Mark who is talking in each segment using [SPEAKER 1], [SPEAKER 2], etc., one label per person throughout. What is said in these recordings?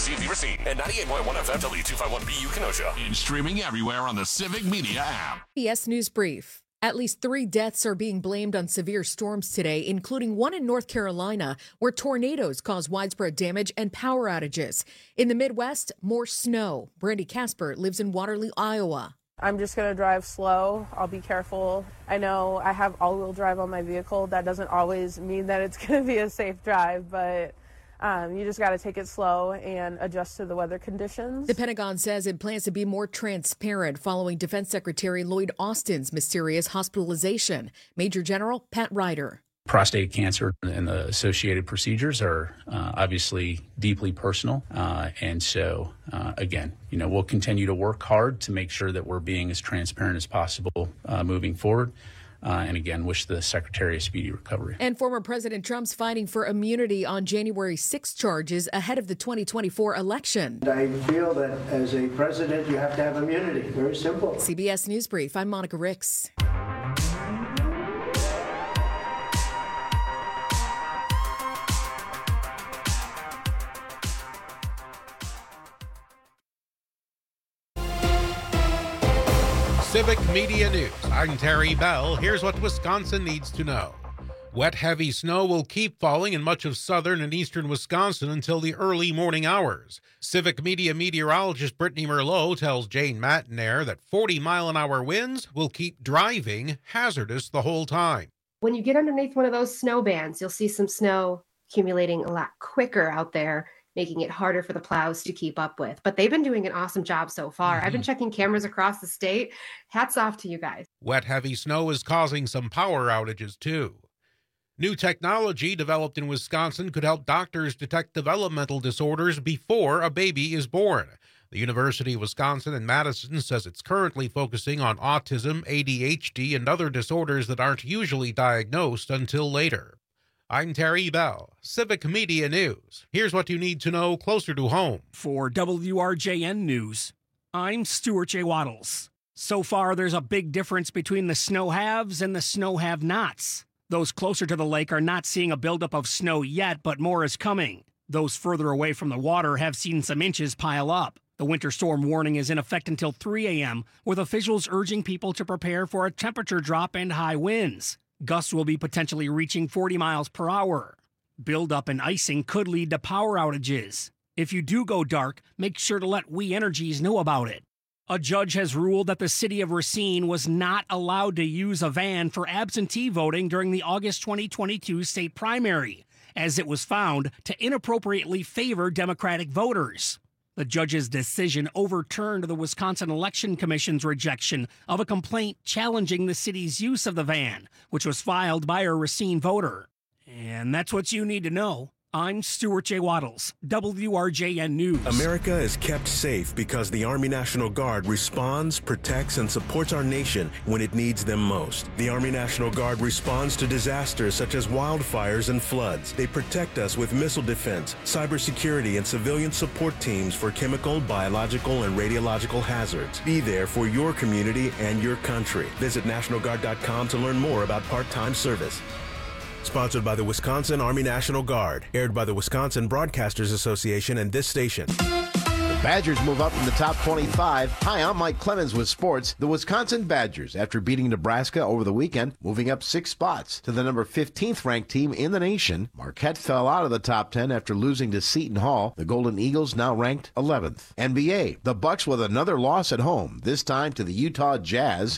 [SPEAKER 1] Beaver C, and 98.1 FM W251BU Kenosha.
[SPEAKER 2] And streaming everywhere on the Civic Media app.
[SPEAKER 3] CBS News Brief. At least 3 deaths are being blamed on severe storms today, including one in North Carolina, where tornadoes caused widespread damage and power outages. In the Midwest, more snow. Brandy Casper lives in Waterloo, Iowa.
[SPEAKER 4] I'm just going to drive slow. I'll be careful. I know I have all-wheel drive on my vehicle. That doesn't always mean that it's going to be a safe drive, but you just got to take it slow and adjust to the weather conditions.
[SPEAKER 3] The Pentagon says it plans to be more transparent following Defense Secretary Lloyd Austin's mysterious hospitalization. Major General Pat Ryder.
[SPEAKER 5] Prostate cancer and the associated procedures are obviously deeply personal. And so, again, we'll continue to work hard to make sure that we're being as transparent as possible moving forward. And again, wish the Secretary a speedy recovery.
[SPEAKER 3] And former President Trump's fighting for immunity on January 6 charges ahead of the 2024 election.
[SPEAKER 6] I feel that as a president, you have to have immunity. Very simple.
[SPEAKER 3] CBS News Brief. I'm Monica Ricks.
[SPEAKER 7] Civic Media News. I'm Terry Bell. Here's what Wisconsin needs to know. Wet, heavy snow will keep falling in much of southern and eastern Wisconsin until the early morning hours. Civic Media meteorologist Brittany Merlot tells Jane Matinair that 40-mile-an-hour winds will keep driving hazardous the whole time.
[SPEAKER 8] When you get underneath one of those snow bands, you'll see some snow accumulating a lot quicker out there, making it harder for the plows to keep up with. But they've been doing an awesome job so far. I've been checking cameras across the state. Hats off to you guys.
[SPEAKER 7] Wet, heavy snow is causing some power outages, too. New technology developed in Wisconsin could help doctors detect developmental disorders before a baby is born. The University of Wisconsin in Madison says it's currently focusing on autism, ADHD, and other disorders that aren't usually diagnosed until later. I'm Terry Bell, Civic Media News. Here's what you need to know closer to home.
[SPEAKER 9] For WRJN News, I'm Stuart J. Waddles. So far, there's a big difference between the snow haves and the snow have-nots. Those closer to the lake are not seeing a buildup of snow yet, but more is coming. Those further away from the water have seen some inches pile up. The winter storm warning is in effect until 3 a.m., with officials urging people to prepare for a temperature drop and high winds. Gusts will be potentially reaching 40 miles per hour. Buildup and icing could lead to power outages. If you do go dark, make sure to let We Energies know about it. A judge has ruled that the city of Racine was not allowed to use a van for absentee voting during the August 2022 state primary, as it was found to inappropriately favor Democratic voters. The judge's decision overturned the Wisconsin Election Commission's rejection of a complaint challenging the city's use of the van, which was filed by a Racine voter. And that's what you need to know. I'm Stuart J. Waddles, WRJN News.
[SPEAKER 10] America is kept safe because the Army National Guard responds, protects, and supports our nation when it needs them most. The Army National Guard responds to disasters such as wildfires and floods. They protect us with missile defense, cybersecurity, and civilian support teams for chemical, biological, and radiological hazards. Be there for your community and your country. Visit NationalGuard.com to learn more about part-time service. Sponsored by the Wisconsin Army National Guard. Aired by the Wisconsin Broadcasters Association and this station.
[SPEAKER 11] The Badgers move up in the top 25. Hi, I'm Mike Clemens with sports. The Wisconsin Badgers, after beating Nebraska over the weekend, moving up 6 spots to the number 15th ranked team in the nation. Marquette fell out of the top 10 after losing to Seton Hall. The Golden Eagles now ranked 11th. NBA, the Bucks with another loss at home, this time to the Utah Jazz,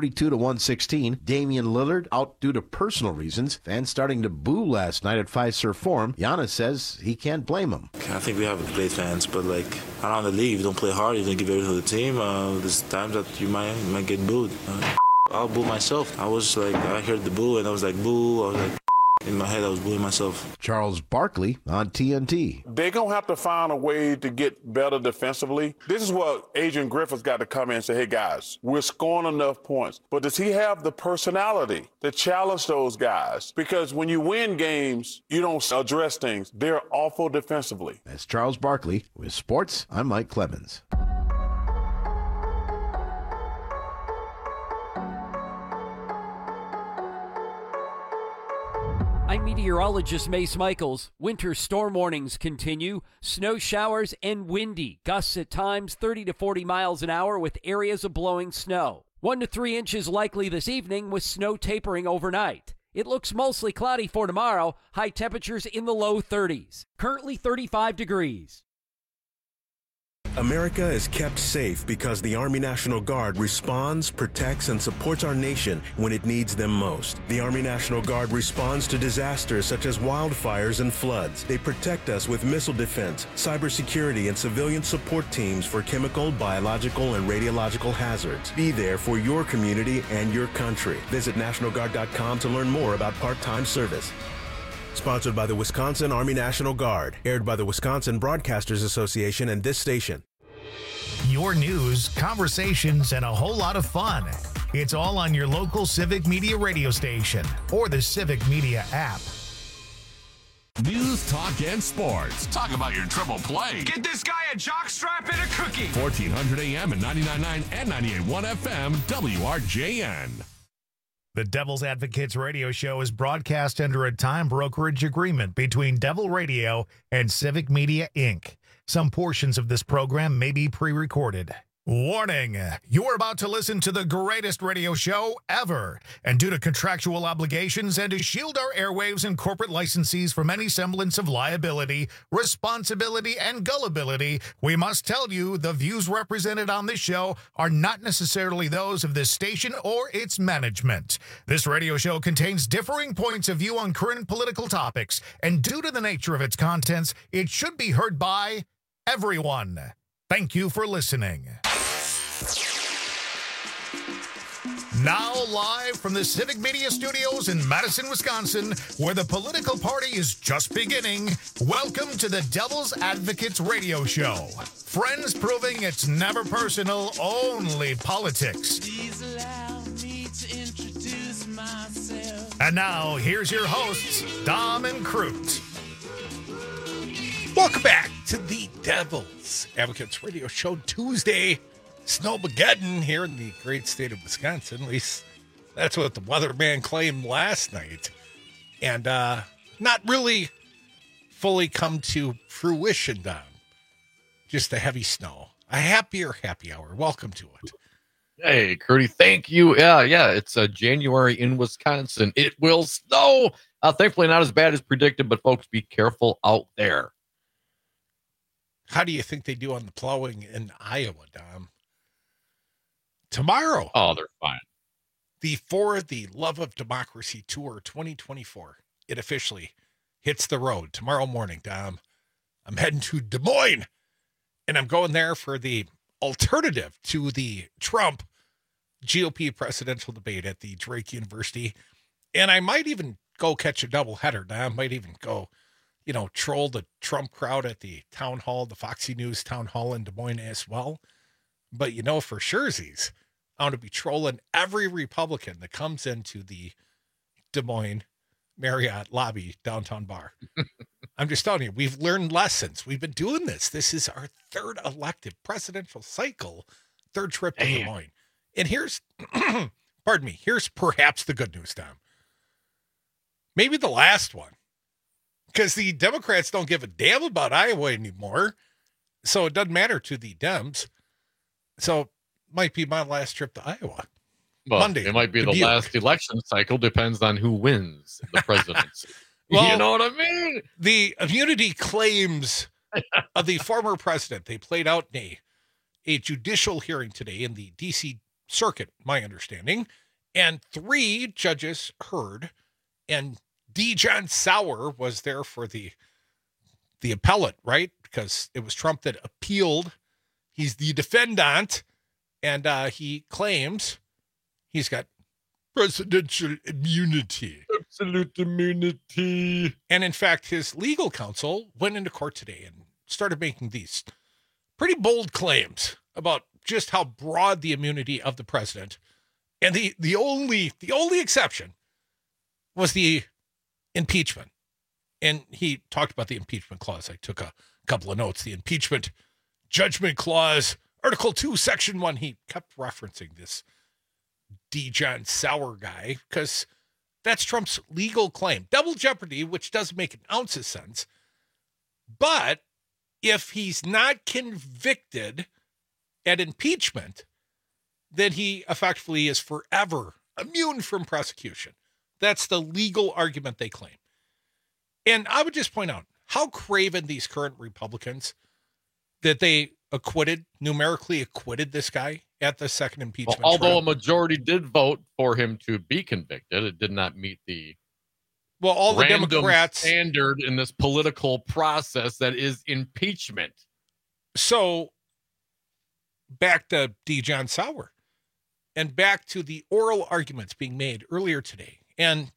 [SPEAKER 11] 132-116. Damian Lillard out due to personal reasons. Fans starting to boo last night at Fiserv Forum. Giannis says he can't blame him.
[SPEAKER 12] I think we have great fans, but around the league, you don't play hard, you don't give everything to the team. There's times that you might get booed. I'll boo myself. I heard the boo and I was like, boo. I was like, in my head, I was booing myself.
[SPEAKER 11] Charles Barkley on TNT.
[SPEAKER 13] They're going to have to find a way to get better defensively. This is what Adrian Griffith's got to come in and say, hey, guys, we're scoring enough points. But does he have the personality to challenge those guys? Because when you win games, you don't address things. They're awful defensively.
[SPEAKER 11] That's Charles Barkley. With sports, I'm Mike Clemens.
[SPEAKER 14] I'm Meteorologist Mace Michaels. Winter storm warnings continue. Snow showers and windy. Gusts at times 30 to 40 miles an hour with areas of blowing snow. 1 to 3 inches likely this evening with snow tapering overnight. It looks mostly cloudy for tomorrow. High temperatures in the low 30s. Currently 35 degrees.
[SPEAKER 10] America is kept safe because the Army National Guard responds, protects, and supports our nation when it needs them most. The Army National Guard responds to disasters such as wildfires and floods. They protect us with missile defense, cybersecurity, and civilian support teams for chemical, biological, and radiological hazards. Be there for your community and your country. Visit NationalGuard.com to learn more about part-time service. Sponsored by the Wisconsin Army National Guard. Aired by the Wisconsin Broadcasters Association and this station.
[SPEAKER 15] Your news, conversations, and a whole lot of fun. It's all on your local Civic Media radio station or the Civic Media app.
[SPEAKER 2] News, talk, and sports. Talk about your triple play.
[SPEAKER 16] Get this guy a jockstrap and a cookie.
[SPEAKER 2] 1400 AM and 99.9 and 98.1 FM, WRJN.
[SPEAKER 15] The Devil's Advocates radio show is broadcast under a time brokerage agreement between Devil Radio and Civic Media, Inc. Some portions of this program may be pre-recorded. Warning, you are about to listen to the greatest radio show ever. And due to contractual obligations and to shield our airwaves and corporate licensees from any semblance of liability, responsibility, and gullibility, we must tell you the views represented on this show are not necessarily those of this station or its management. This radio show contains differing points of view on current political topics, and due to the nature of its contents, it should be heard by everyone. Thank you for listening. Now live from the Civic Media Studios in Madison, Wisconsin, where the political party is just beginning, welcome to the Devil's Advocates radio show. Friends proving it's never personal, only politics. Please allow me to introduce myself. And now, here's your hosts, Dom and Crute.
[SPEAKER 7] Welcome back to the Devil's Advocates Radio Show Tuesday. Snowmageddon here in the great state of Wisconsin. At least that's what the weatherman claimed last night. And not really fully come to fruition, Don. Just a heavy snow. A happier happy hour. Welcome to it.
[SPEAKER 17] Hey, Curdy, thank you. Yeah, it's January in Wisconsin. It will snow. Thankfully, not as bad as predicted, but folks, be careful out there.
[SPEAKER 7] How do you think they do on the plowing in Iowa, Dom? Tomorrow.
[SPEAKER 17] Oh, they're fine.
[SPEAKER 7] The For the Love of Democracy Tour 2024. It officially hits the road tomorrow morning, Dom. I'm heading to Des Moines, and I'm going there for the alternative to the Trump GOP presidential debate at the Drake University. And I might even go catch a doubleheader, Dom. I might even go, troll the Trump crowd at the town hall, the Foxy News town hall in Des Moines as well. But for surezies, I want to be trolling every Republican that comes into the Des Moines Marriott lobby downtown bar. I'm just telling you, we've learned lessons. We've been doing this. This is our third elected presidential cycle, third trip to Des Moines. And here's, pardon me, here's perhaps the good news, Tom. Maybe the last one. Because the Democrats don't give a damn about Iowa anymore. So it doesn't matter to the Dems. So might be my last trip to Iowa.
[SPEAKER 17] Well,
[SPEAKER 7] Monday.
[SPEAKER 17] It might be the last election cycle. Depends on who wins the presidency.
[SPEAKER 7] Well,
[SPEAKER 17] you know what I mean?
[SPEAKER 7] The immunity claims of the former president, they played out in a judicial hearing today in the D.C. Circuit, my understanding. And 3 judges heard. And D. John Sauer was there for the appellate, right? Because it was Trump that appealed. He's the defendant, and he claims he's got presidential immunity.
[SPEAKER 17] Absolute immunity.
[SPEAKER 7] And in fact, his legal counsel went into court today and started making these pretty bold claims about just how broad the immunity of the president. And the only exception was the impeachment. And he talked about the impeachment clause. I took a couple of notes. The impeachment judgment clause, Article 2, Section 1. He kept referencing this D. John Sauer guy because
[SPEAKER 18] That's Trump's legal claim. Double jeopardy, which doesn't make an ounce of sense. But if he's not convicted at impeachment, then he effectively is forever immune from prosecution. That's the legal argument they claim. And I would just point out how craven these current Republicans that they numerically acquitted this guy at the second impeachment.
[SPEAKER 17] Well, although
[SPEAKER 18] trial.
[SPEAKER 17] a majority did vote for him to be convicted, it did not meet the
[SPEAKER 18] all the
[SPEAKER 17] random
[SPEAKER 18] Democrats
[SPEAKER 17] standard in this political process that is impeachment.
[SPEAKER 18] So back to Dijon Sauer and back to the oral arguments being made earlier today. And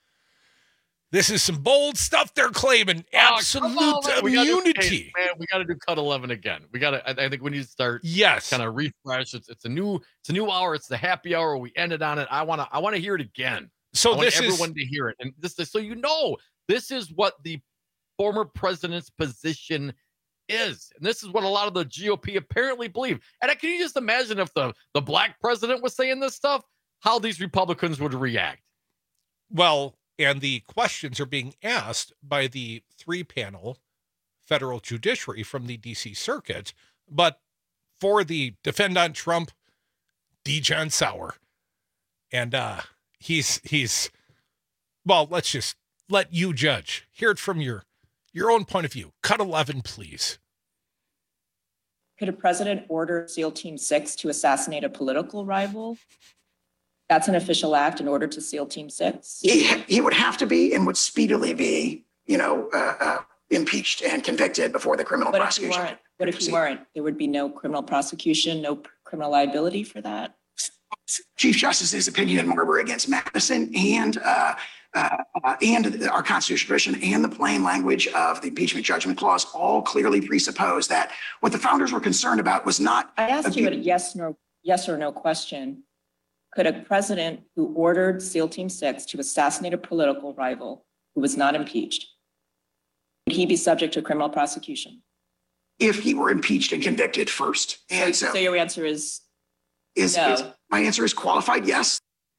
[SPEAKER 18] this is some bold stuff they're claiming. Absolute immunity.
[SPEAKER 17] We got to do cut 11 again. I think we need to start.
[SPEAKER 18] Yes.
[SPEAKER 17] Kind of refresh. It's a new hour. It's the happy hour. We ended on it. I want to hear it again.
[SPEAKER 18] So
[SPEAKER 17] I want everyone to hear it. And so this is what the former president's position is. And this is what a lot of the GOP apparently believe. And can you just imagine if the black president was saying this stuff, how these Republicans would react?
[SPEAKER 18] Well, and the questions are being asked by the 3-panel federal judiciary from the D.C. Circuit, but for the defendant Trump, Dijon Sauer. And he's well, let's just let you judge. Hear it from your own point of view. Cut 11, please.
[SPEAKER 19] Could a president order SEAL Team 6 to assassinate a political rival? That's an official act in order to SEAL Team 6?
[SPEAKER 20] He would have to be and would speedily be, impeached and convicted before the criminal prosecution.
[SPEAKER 19] What if he weren't? There would be no criminal prosecution, no criminal liability for that?
[SPEAKER 20] Chief Justice's opinion in Marbury against Madison and our constitutional tradition and the plain language of the impeachment judgment clause all clearly presuppose that what the founders were concerned about was not.
[SPEAKER 19] I asked you a yes or no question. Could a president who ordered SEAL Team 6 to assassinate a political rival who was not impeached, would he be subject to criminal prosecution?
[SPEAKER 20] If he were impeached and convicted first. And
[SPEAKER 19] so your answer is no.
[SPEAKER 20] My answer is qualified yes.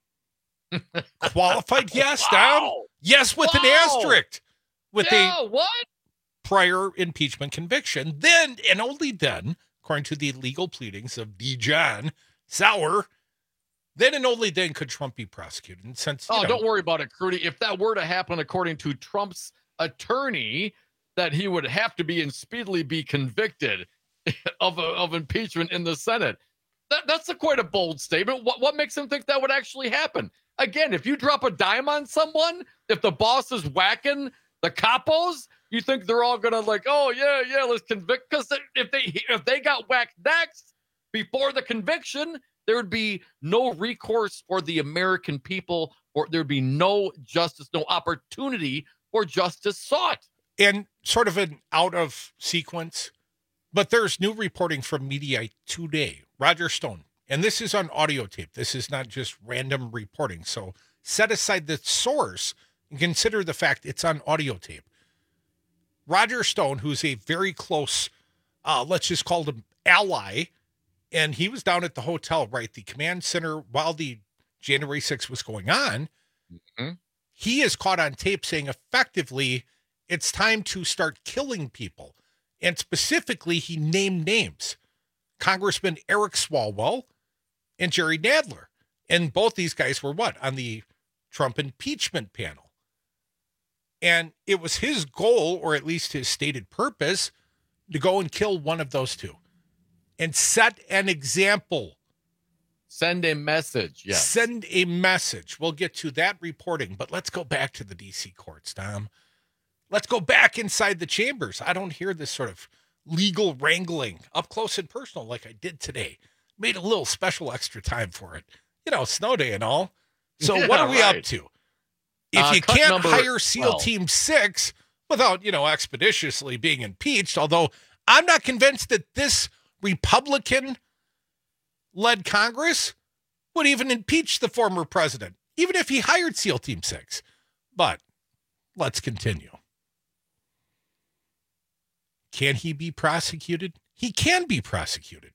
[SPEAKER 18] Qualified yes, Don? Yes, with an asterisk. With a prior impeachment conviction. Then, and only then, according to the legal pleadings of Dijon Sauer, then and only then could Trump be prosecuted. And since
[SPEAKER 17] don't worry about it, Crudy. If that were to happen, according to Trump's attorney, that he would have to be and speedily be convicted of impeachment in the Senate. That's quite a bold statement. What makes him think that would actually happen? Again, if you drop a dime on someone, if the boss is whacking the capos, you think they're all gonna let's convict? Because if they got whacked next before the conviction, there would be no recourse for the American people, or there'd be no justice, no opportunity for justice sought.
[SPEAKER 18] And sort of an out of sequence, but there's new reporting from Mediaite today. Roger Stone, and this is on audio tape. This is not just random reporting. So set aside the source and consider the fact it's on audio tape. Roger Stone, who's a very close, let's just call him ally, and he was down at the hotel, right, the command center, while the January 6th was going on. Mm-hmm. He is caught on tape saying effectively, it's time to start killing people. And specifically, he named names. Congressman Eric Swalwell and Jerry Nadler. And both these guys were on the Trump impeachment panel. And it was his goal, or at least his stated purpose, to go and kill one of those two and set an example.
[SPEAKER 17] Send a message. Yes.
[SPEAKER 18] Send a message. We'll get to that reporting, but let's go back to the D.C. courts, Tom. Let's go back inside the chambers. I don't hear this sort of legal wrangling up close and personal like I did today. Made a little special extra time for it. Snow day and all. So what are we up to? If you can't hire SEAL Team 6 without, expeditiously being impeached, although I'm not convinced that this Republican-led Congress would even impeach the former president, even if he hired SEAL Team 6. But let's continue. Can he be prosecuted? He can be prosecuted.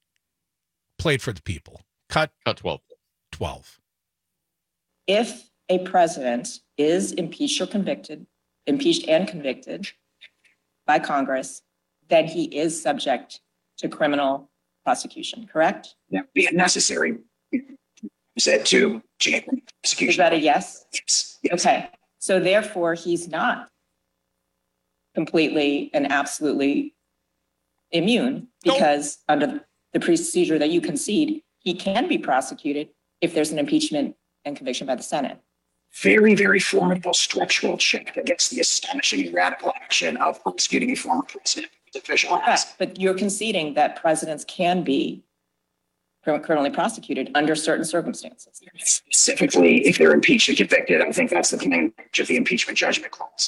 [SPEAKER 18] Played for the people. Cut
[SPEAKER 17] 12.
[SPEAKER 19] 12. If a president is impeached and convicted by Congress, then he is subject to criminal prosecution, correct?
[SPEAKER 20] That would be a necessary said to prosecution.
[SPEAKER 19] Is that a yes?
[SPEAKER 20] Yes.
[SPEAKER 19] Okay. So therefore, he's not completely and absolutely immune, because under the procedure that you concede, he can be prosecuted if there's an impeachment and conviction by the Senate.
[SPEAKER 20] Very, very formidable structural check against the astonishing radical action of prosecuting a former president with official acts.
[SPEAKER 19] But you're conceding that presidents can be criminally prosecuted under certain circumstances.
[SPEAKER 20] Specifically, if they're impeached and convicted, I think that's the plain language of the impeachment judgment clause.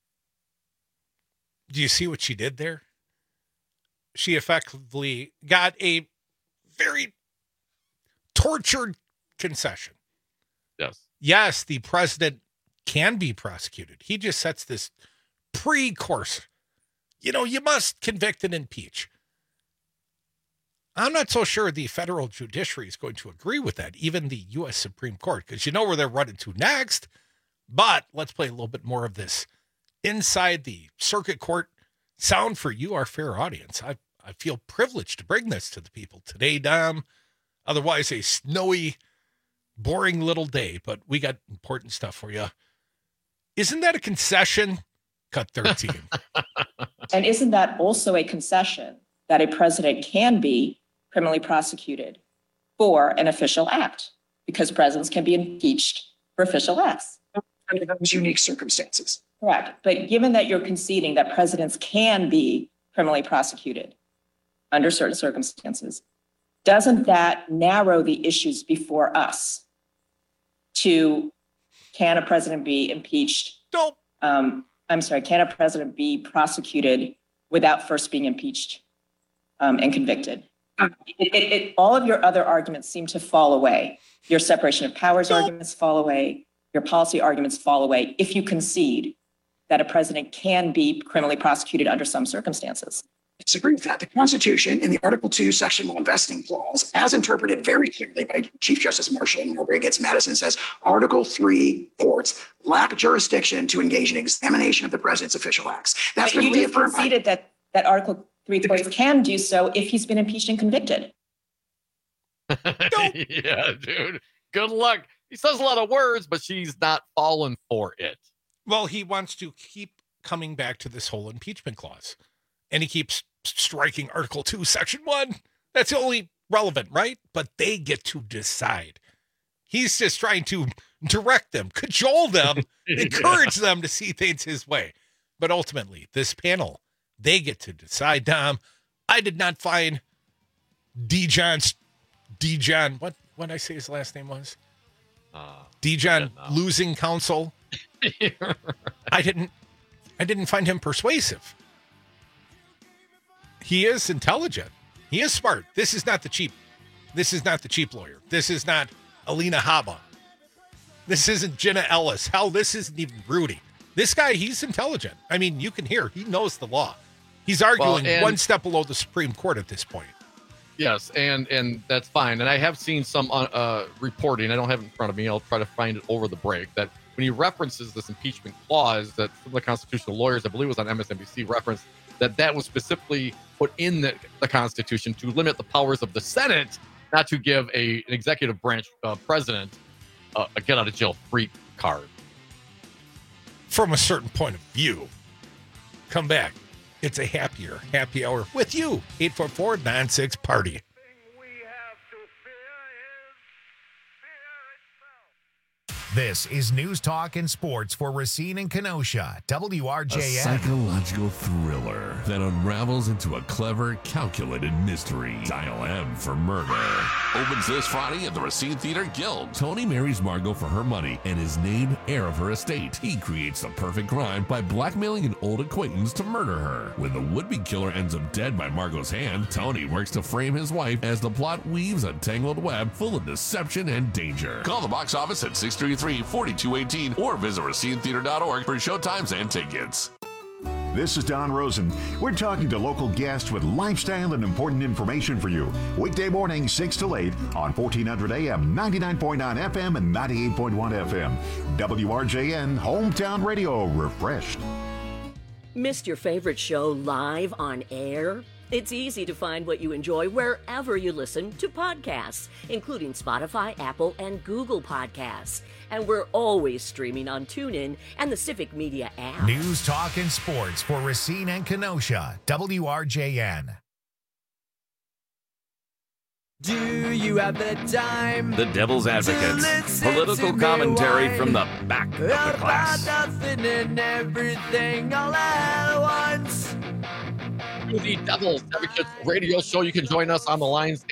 [SPEAKER 18] Do you see what she did there? She effectively got a very tortured concession.
[SPEAKER 17] Yes.
[SPEAKER 18] Yes, the president can be prosecuted. He just sets this pre-course. You know, you must convict and impeach. I'm not so sure the federal judiciary is going to agree with that, even the U.S. Supreme Court, because you know where they're running to next. But let's play a little bit more of this inside the circuit court sound for you, our fair audience. I feel privileged to bring this to the people today, Dom. Otherwise, a snowy, boring little day, but we got important stuff for you. Isn't that a concession? Cut 13.
[SPEAKER 19] And isn't that also a concession that a president can be criminally prosecuted for an official act? Because presidents can be impeached for official acts.
[SPEAKER 20] Under those unique circumstances.
[SPEAKER 19] Correct. But given that you're conceding that presidents can be criminally prosecuted under certain circumstances, doesn't that narrow the issues before us to, can a president be impeached?
[SPEAKER 18] No.
[SPEAKER 19] Can a president be prosecuted without first being impeached and convicted? All of your other arguments seem to fall away. Your separation of powers arguments fall away. Your policy arguments fall away if you concede that a president can be criminally prosecuted under some circumstances.
[SPEAKER 20] I disagree with that. The Constitution in the Article 2, Section 1 vesting clause, as interpreted very clearly by Chief Justice Marshall in Marbury against Madison, says Article 3 courts lack jurisdiction to engage in examination of the president's official acts. That's
[SPEAKER 19] but
[SPEAKER 20] been
[SPEAKER 19] you just
[SPEAKER 20] reaffirmed.
[SPEAKER 19] Conceded that Article 3 courts can do so if he's been impeached and convicted.
[SPEAKER 17] Yeah, dude. Good luck. He says a lot of words, but she's not falling for it.
[SPEAKER 18] Well, he wants to keep coming back to this whole impeachment clause. And he keeps striking Article 2, Section 1. That's the only relevant, right? But they get to decide. He's just trying to direct them, cajole them, encourage them to see things his way. But ultimately, this panel, they get to decide. Dom, I did not find Dijon, what did I say his last name was? Dijon losing counsel. I didn't find him persuasive. He is intelligent. He is smart. This is not the cheap lawyer. This is not Alina Habba. This isn't Jenna Ellis. Hell, this isn't even Rudy. This guy, he's intelligent. I mean, you can hear, he knows the law. He's arguing one step below the Supreme Court at this point.
[SPEAKER 17] Yes, and that's fine. And I have seen some reporting. I don't have it in front of me. I'll try to find it over the break. That when he references this impeachment clause, that some of the constitutional lawyers, I believe it was on MSNBC, referenced that was specifically put in the Constitution to limit the powers of the Senate, not to give an executive branch president a get-out-of-jail-free card.
[SPEAKER 18] From a certain point of view, come back. It's a happy hour with you. 844-96-PARTY.
[SPEAKER 15] This is News Talk and Sports for Racine and Kenosha, WRJN.
[SPEAKER 2] A psychological thriller that unravels into a clever, calculated mystery. Dial M for Murder. Opens this Friday at the Racine Theater Guild. Tony marries Margot for her money and is named heir of her estate. He creates the perfect crime by blackmailing an old acquaintance to murder her. When the would-be killer ends up dead by Margot's hand, Tony works to frame his wife as the plot weaves a tangled web full of deception and danger. Call the box office at 633-4218 or visit RacineTheater.org for showtimes and tickets.
[SPEAKER 21] This is Don Rosen. We're talking to local guests with lifestyle and important information for you. Weekday morning, 6 to 8 on 1400 AM, 99.9 FM, and 98.1 FM. WRJN, Hometown Radio, refreshed.
[SPEAKER 22] Missed your favorite show live on air? It's easy to find what you enjoy wherever you listen to podcasts, including Spotify, Apple, and Google Podcasts. And we're always streaming on TuneIn and the Civic Media app.
[SPEAKER 15] News, talk, and sports for Racine and Kenosha. WRJN.
[SPEAKER 23] Do you have the time?
[SPEAKER 24] The Devil's Advocates. Political commentary from the back of the class.
[SPEAKER 23] Nothing and everything all at once.
[SPEAKER 17] The Devil's Advocates radio show. You can join us on the lines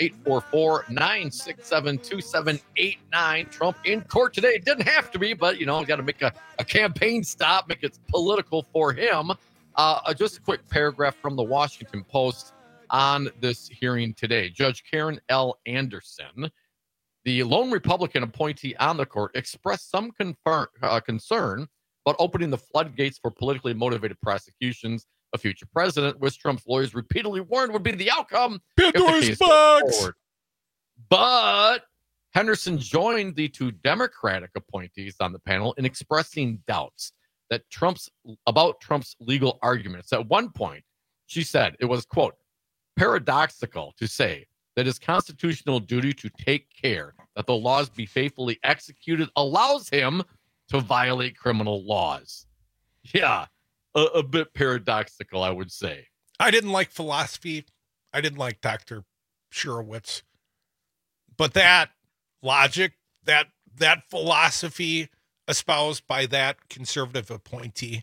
[SPEAKER 17] 844-967-2789. Trump in court today. It didn't have to be, but, got to make a campaign stop, make it political for him. Just a quick paragraph from the Washington Post on this hearing today. Judge Karen L. Anderson, the lone Republican appointee on the court, expressed some concern about opening the floodgates for politically motivated prosecutions. A future president, which Trump's lawyers repeatedly warned would be the outcome if the case goes forward. But Henderson joined the two Democratic appointees on the panel in expressing doubts about Trump's legal arguments. At one point, she said it was, quote, paradoxical to say that his constitutional duty to take care that the laws be faithfully executed allows him to violate criminal laws. Yeah. A bit paradoxical, I would say.
[SPEAKER 18] I didn't like philosophy. I didn't like Dr. Shurowitz. But that logic, that philosophy espoused by that conservative appointee,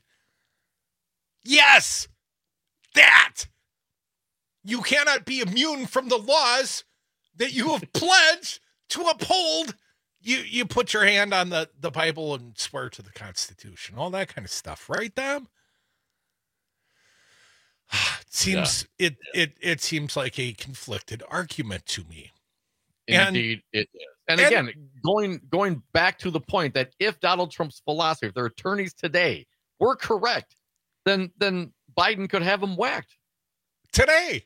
[SPEAKER 18] yes, that you cannot be immune from the laws that you have pledged to uphold. You put your hand on the Bible and swear to the Constitution, all that kind of stuff, right, Dom? It seems like a conflicted argument to me.
[SPEAKER 17] Indeed, it is. And again, going back to the point that if Donald Trump's philosophy, if their attorneys today were correct, then Biden could have him whacked
[SPEAKER 18] today.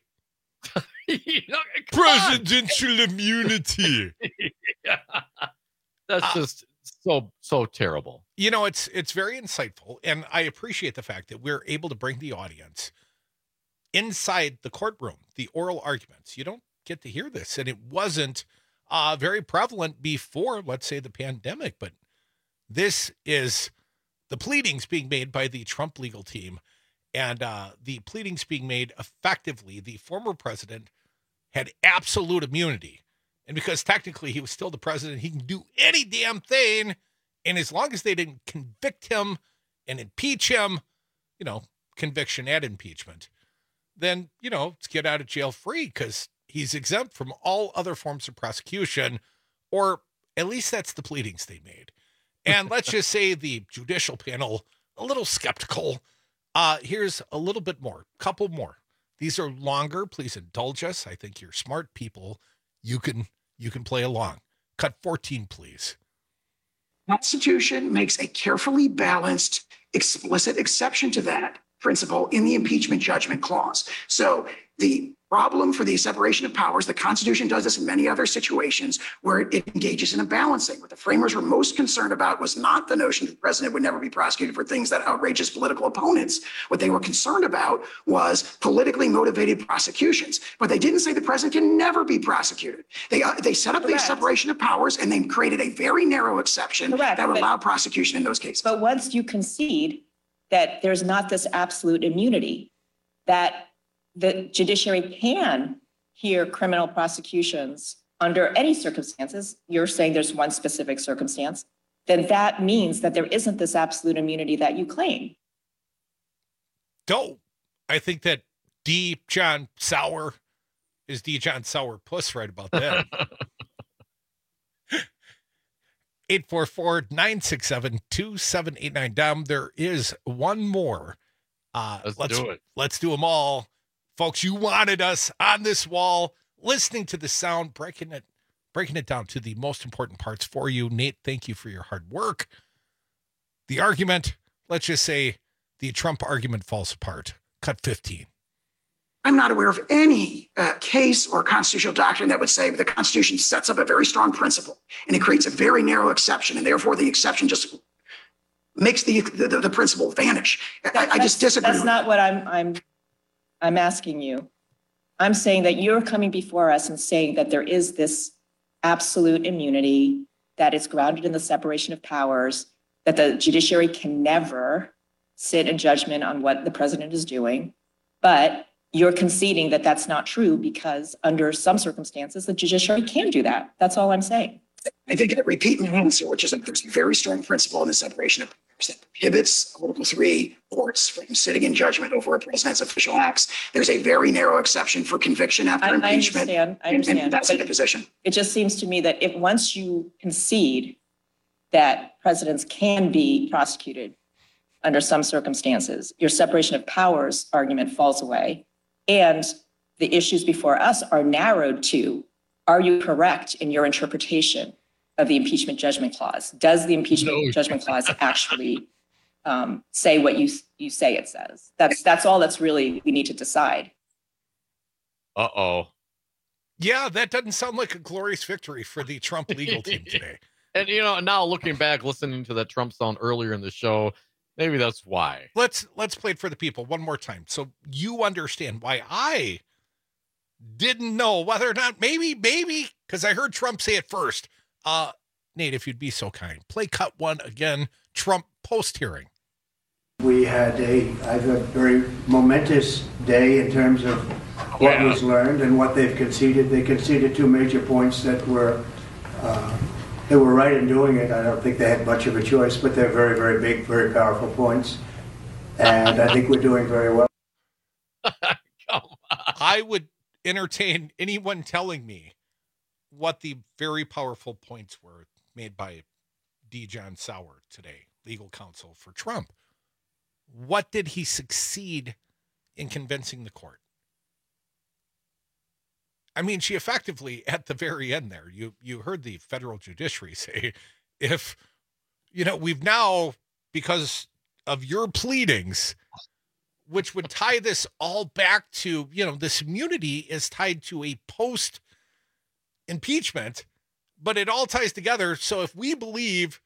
[SPEAKER 18] Presidential immunity.
[SPEAKER 17] Yeah. That's just so terrible.
[SPEAKER 18] It's very insightful, and I appreciate the fact that we're able to bring the audience inside the courtroom, the oral arguments. You don't get to hear this, and it wasn't very prevalent before, let's say, the pandemic, but this is the pleadings being made by the Trump legal team, and the pleadings being made effectively. The former president had absolute immunity, and because technically he was still the president, he can do any damn thing, and as long as they didn't convict him and impeach him, conviction and impeachment, then, let's get out of jail free because he's exempt from all other forms of prosecution, or at least that's the pleadings they made. And let's just say the judicial panel, a little skeptical. Here's a little bit more, couple more. These are longer. Please indulge us. I think you're smart people. You can play along. Cut 14, please.
[SPEAKER 20] Constitution makes a carefully balanced, explicit exception to that principle in the impeachment judgment clause. So the problem for the separation of powers, the Constitution does this in many other situations where it engages in a balancing. What the framers were most concerned about was not the notion that the president would never be prosecuted for things that outrage his political opponents. What they were concerned about was politically motivated prosecutions. But they didn't say the president can never be prosecuted. They set up the separation of powers, and they created a very narrow exception that would allow prosecution in those cases.
[SPEAKER 19] But once you concede that there's not this absolute immunity, that the judiciary can hear criminal prosecutions under any circumstances, you're saying there's one specific circumstance, then that means that there isn't this absolute immunity that you claim.
[SPEAKER 18] No, I think that D. John Sauer is D. John Sourpuss right about that. 844-967-2789. Dom, there is one more. Let's do it. Let's do them all. Folks, you wanted us on this wall, listening to the sound, breaking it down to the most important parts for you. Nate, thank you for your hard work. The argument, let's just say the Trump argument falls apart. Cut 15.
[SPEAKER 20] I'm not aware of any case or constitutional doctrine that would say the Constitution sets up a very strong principle and it creates a very narrow exception, and therefore the exception just makes the principle vanish. I just disagree.
[SPEAKER 19] That's not what I'm asking you. I'm saying that you're coming before us and saying that there is this absolute immunity, that is grounded in the separation of powers, that the judiciary can never sit in judgment on what the president is doing, but you're conceding that that's not true because under some circumstances, the judiciary can do that. That's all I'm saying.
[SPEAKER 20] I think I repeat my answer, which is that there's a very strong principle in the separation of powers that prohibits Article 3 courts from sitting in judgment over a president's official acts. There's a very narrow exception for conviction after impeachment.
[SPEAKER 19] I understand.
[SPEAKER 20] And that's the position.
[SPEAKER 19] It just seems to me that if once you concede that presidents can be prosecuted under some circumstances, your separation of powers argument falls away. And the issues before us are narrowed to, are you correct in your interpretation of the impeachment judgment clause? Does the impeachment judgment clause actually say what you say it says? That's all that's really we need to decide.
[SPEAKER 17] Uh-oh.
[SPEAKER 18] Yeah, that doesn't sound like a glorious victory for the Trump legal team today.
[SPEAKER 17] And, now looking back, listening to that Trump sound earlier in the show, maybe that's why.
[SPEAKER 18] Let's play it for the people one more time so you understand why I didn't know whether or not maybe, because I heard Trump say it first. Nate, if you'd be so kind, play cut 1 again, Trump post-hearing.
[SPEAKER 1] We had a very momentous day in terms of what was learned and what they've conceded. They conceded 2 major points that were right in doing it. I don't think they had much of a choice, but they're very, very big, very powerful points. And I think we're doing very well.
[SPEAKER 18] I would entertain anyone telling me what the very powerful points were made by D. John Sauer today, legal counsel for Trump. What did he succeed in convincing the court? I mean, she effectively, at the very end there, you heard the federal judiciary say, if, we've now, because of your pleadings, which would tie this all back to, this immunity is tied to a post-impeachment, but it all ties together. So if we believe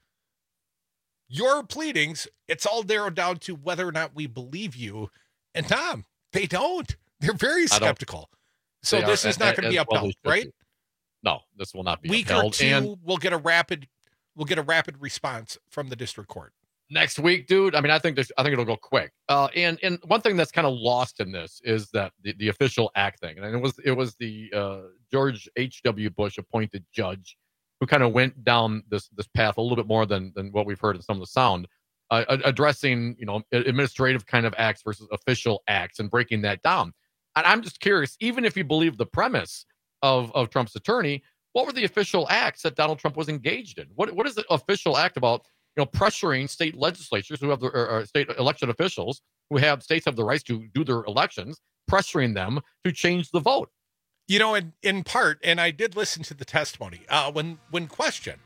[SPEAKER 18] your pleadings, it's all narrowed down to whether or not we believe you. And Tom, they don't. They're very skeptical. So this is not going to be upheld, right?
[SPEAKER 17] No, this will not be
[SPEAKER 18] upheld. Week or two, and we'll get a rapid response from the district court.
[SPEAKER 17] Next week, dude. I mean, I think it'll go quick. And one thing that's kind of lost in this is that the official act thing, and it was the George H.W. Bush appointed judge who kind of went down this path a little bit more than what we've heard in some of the sound, addressing administrative kind of acts versus official acts and breaking that down. And I'm just curious, even if you believe the premise of Trump's attorney, what were the official acts that Donald Trump was engaged in? What is the official act about? Pressuring state legislatures who have or state election officials states have the rights to do their elections, pressuring them to change the vote.
[SPEAKER 18] In part, and I did listen to the testimony, when questioned,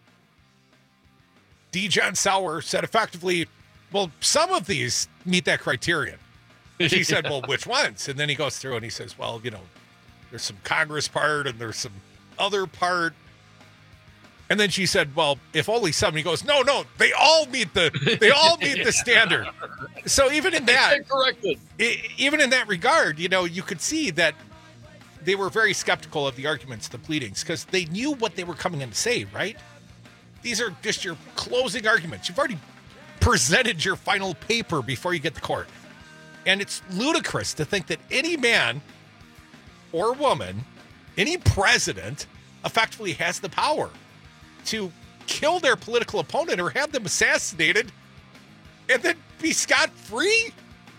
[SPEAKER 18] D. John Sauer said effectively, well, some of these meet that criterion. She said, well, which ones? And then he goes through and he says, well, there's some Congress part and there's some other part. And then she said, well, if only some. He goes, no, they all meet the standard. So even in that, even in that regard, you could see that they were very skeptical of the arguments, the pleadings, because they knew what they were coming in to say, right? These are just your closing arguments. You've already presented your final paper before you get to court. And it's ludicrous to think that any man or woman, any president, effectively has the power to kill their political opponent or have them assassinated and then be scot-free?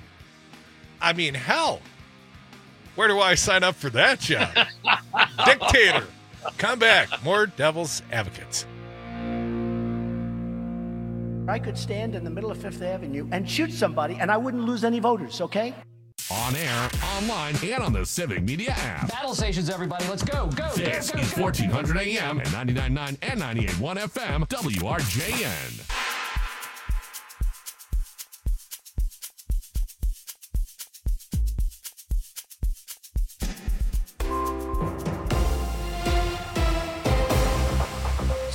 [SPEAKER 18] I mean, hell. Where do I sign up for that job? Dictator. Come back. More Devil's Advocates.
[SPEAKER 1] I could stand in the middle of Fifth Avenue and shoot somebody and I wouldn't lose any voters, okay?
[SPEAKER 2] On air, online, and on the Civic Media app.
[SPEAKER 4] Battle stations, everybody. Let's go.
[SPEAKER 2] This is 1400 AM and 99.9 and 98.1 FM, WRJN.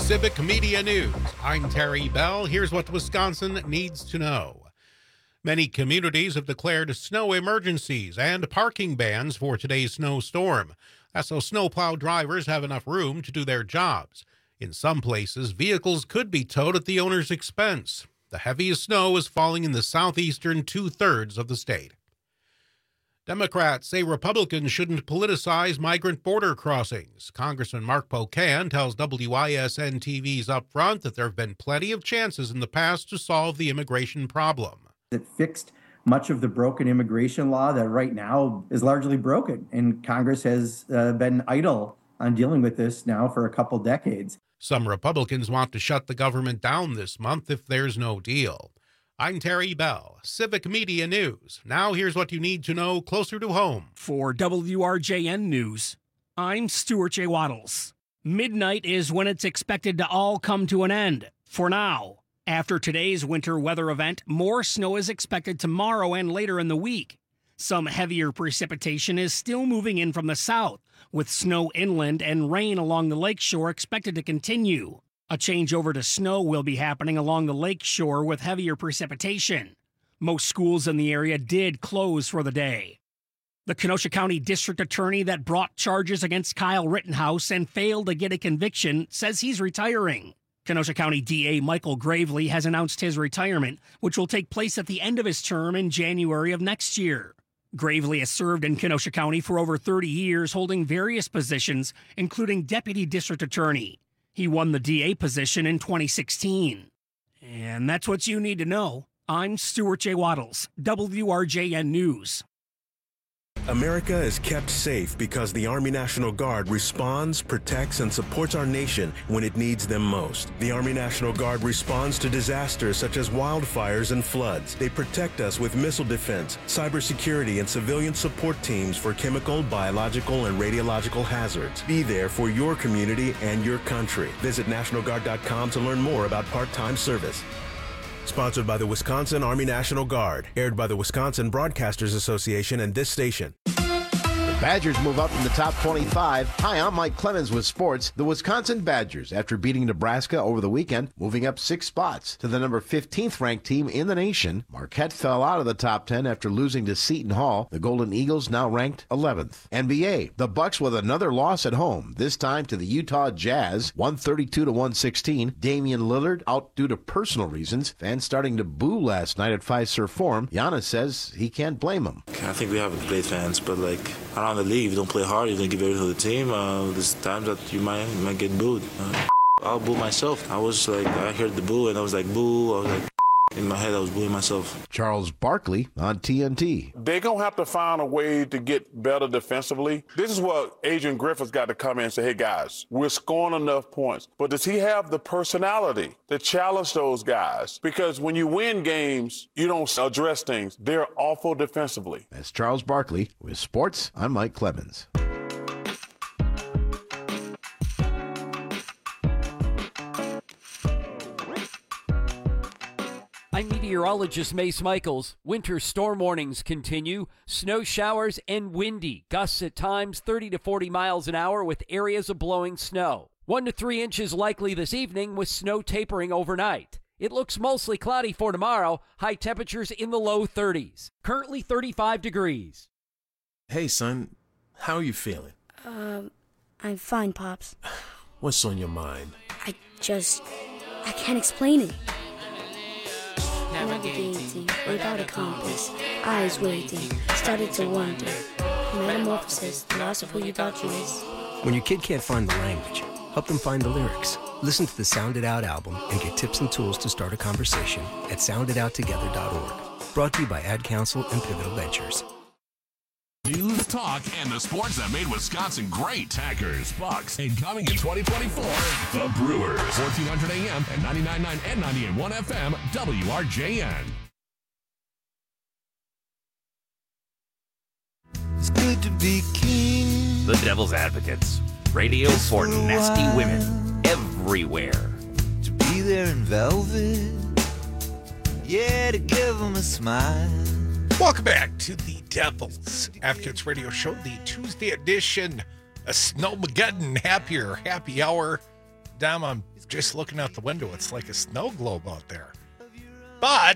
[SPEAKER 7] Civic Media News. I'm Terry Bell. Here's what Wisconsin needs to know. Many communities have declared snow emergencies and parking bans for today's snowstorm. That's so snowplow drivers have enough room to do their jobs. In some places, vehicles could be towed at the owner's expense. The heaviest snow is falling in the southeastern two-thirds of the state. Democrats say Republicans shouldn't politicize migrant border crossings. Congressman Mark Pocan tells WISN-TV's Up Front that there have been plenty of chances in the past to solve the immigration problem.
[SPEAKER 3] It fixed much of the broken immigration law that right now is largely broken, and Congress has been idle on dealing with this now for a couple decades.
[SPEAKER 7] Some Republicans want to shut the government down this month if there's no deal. I'm Terry Bell, Civic Media News. Now here's what you need to know closer to home.
[SPEAKER 9] For WRJN News, I'm Stuart J. Waddles. Midnight is when it's expected to all come to an end. For now, after today's winter weather event, more snow is expected tomorrow and later in the week. Some heavier precipitation is still moving in from the south, with snow inland and rain along the lakeshore expected to continue. A changeover to snow will be happening along the lakeshore with heavier precipitation. Most schools in the area did close for the day. The Kenosha County District Attorney that brought charges against Kyle Rittenhouse and failed to get a conviction says he's retiring. Kenosha County DA Michael Gravely has announced his retirement, which will take place at the end of his term in January of next year. Gravely has served in Kenosha County for over 30 years, holding various positions, including Deputy District Attorney. He won the DA position in 2016. And that's what you need to know. I'm Stuart J. Waddles, WRJN News.
[SPEAKER 10] America is kept safe because the Army National Guard responds, protects, and supports our nation when it needs them most. The Army National Guard responds to disasters such as wildfires and floods. They protect us with missile defense, cybersecurity, and civilian support teams for chemical, biological, and radiological hazards. Be there for your community and your country. Visit NationalGuard.com to learn more about part-time service. Sponsored by the Wisconsin Army National Guard. Aired by the Wisconsin Broadcasters Association and this station.
[SPEAKER 11] The Badgers move up from the top 25. Hi, I'm Mike Clemens with sports. The Wisconsin Badgers, after beating Nebraska over the weekend, moving up 6 spots to the number 15th ranked team in the nation. Marquette fell out of the top 10 after losing to Seton Hall. The Golden Eagles now ranked 11th. NBA, the Bucks with another loss at home, this time to the Utah Jazz, 132-116. Damian Lillard out due to personal reasons. Fans starting to boo last night at Fiserv Forum. Giannis says he can't blame him.
[SPEAKER 12] I think we have great fans, but around the league, you don't play hard, you don't give everything to the team. There's times that you might get booed. I'll boo myself. I heard the boo and I was like, boo. I was like, in my head, I was booing myself.
[SPEAKER 11] Charles Barkley on TNT.
[SPEAKER 13] They're going to have to find a way to get better defensively. This is what Adrian Griffith's got to come in and say, hey, guys, we're scoring enough points. But does he have the personality to challenge those guys? Because when you win games, you don't address things. They're awful defensively.
[SPEAKER 11] That's Charles Barkley. With sports, I'm Mike Clemens.
[SPEAKER 14] I'm meteorologist Mace Michaels. Winter storm warnings continue. Snow showers and windy. Gusts at times 30 to 40 miles an hour with areas of blowing snow. 1 to 3 inches likely this evening with snow tapering overnight. It looks mostly cloudy for tomorrow. High temperatures in the low 30s. Currently 35 degrees.
[SPEAKER 4] Hey, son. How are you feeling?
[SPEAKER 5] I'm fine, Pops.
[SPEAKER 4] What's on your mind?
[SPEAKER 5] I can't explain it. Navigating without a compass, eyes waiting, started to wonder. Metamorphosis, the loss of who you thought you was.
[SPEAKER 6] When your kid can't find the language, help them find the lyrics. Listen to the Sound It Out album and get tips and tools to start a conversation at sounditouttogether.org. Brought to you by Ad Council and Pivotal Ventures.
[SPEAKER 2] News, talk, and the sports that made Wisconsin great. Packers, Bucks, and coming in 2024, the Brewers. 1400 AM and 99.9 and 98.1 FM, WRJN.
[SPEAKER 23] It's good to be king.
[SPEAKER 24] The Devil's Advocates. Radio for nasty women everywhere.
[SPEAKER 23] To be there in velvet. Yeah, to give them a smile.
[SPEAKER 18] Welcome back to the Devil's Advocates Radio Show, the Tuesday edition, a Snowmageddon happy hour. Dom, I'm just looking out the window. It's like a snow globe out there. But,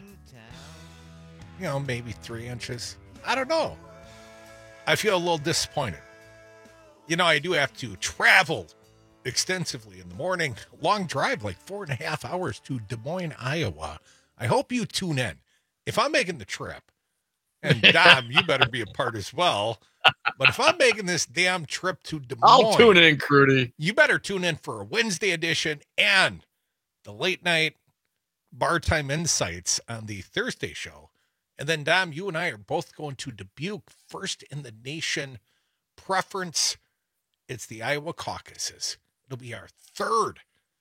[SPEAKER 18] maybe 3 inches. I don't know. I feel a little disappointed. I do have to travel extensively in the morning. Long drive, like 4.5 hours to Des Moines, Iowa. I hope you tune in. If I'm making the trip, and Dom, you better be a part as well. But if I'm making this damn trip to Des Moines,
[SPEAKER 17] I'll tune in, Crudy.
[SPEAKER 18] You better tune in for a Wednesday edition and the late night bar time insights on the Thursday show. And then, Dom, you and I are both going to Dubuque, first in the nation preference. It's the Iowa caucuses. It'll be our third.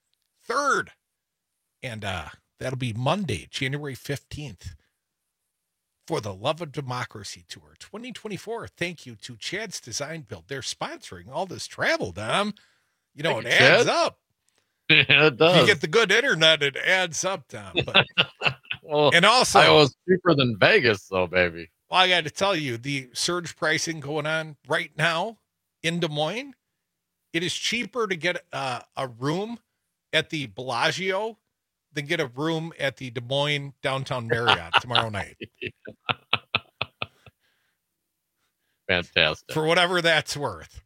[SPEAKER 18] And that'll be Monday, January 15th. For the Love of Democracy Tour 2024. Thank you to Chad's Design Build. They're sponsoring all this travel, Dom. It adds up.
[SPEAKER 17] Yeah, it does.
[SPEAKER 18] You get the good internet, it adds up, Dom. But,
[SPEAKER 17] well,
[SPEAKER 18] and also,
[SPEAKER 17] Iowa's cheaper than Vegas, though, baby.
[SPEAKER 18] Well, I got to tell you, the surge pricing going on right now in Des Moines, it is cheaper to get a room at the Bellagio than get a room at the Des Moines Downtown Marriott tomorrow night.
[SPEAKER 17] Fantastic.
[SPEAKER 18] For whatever that's worth.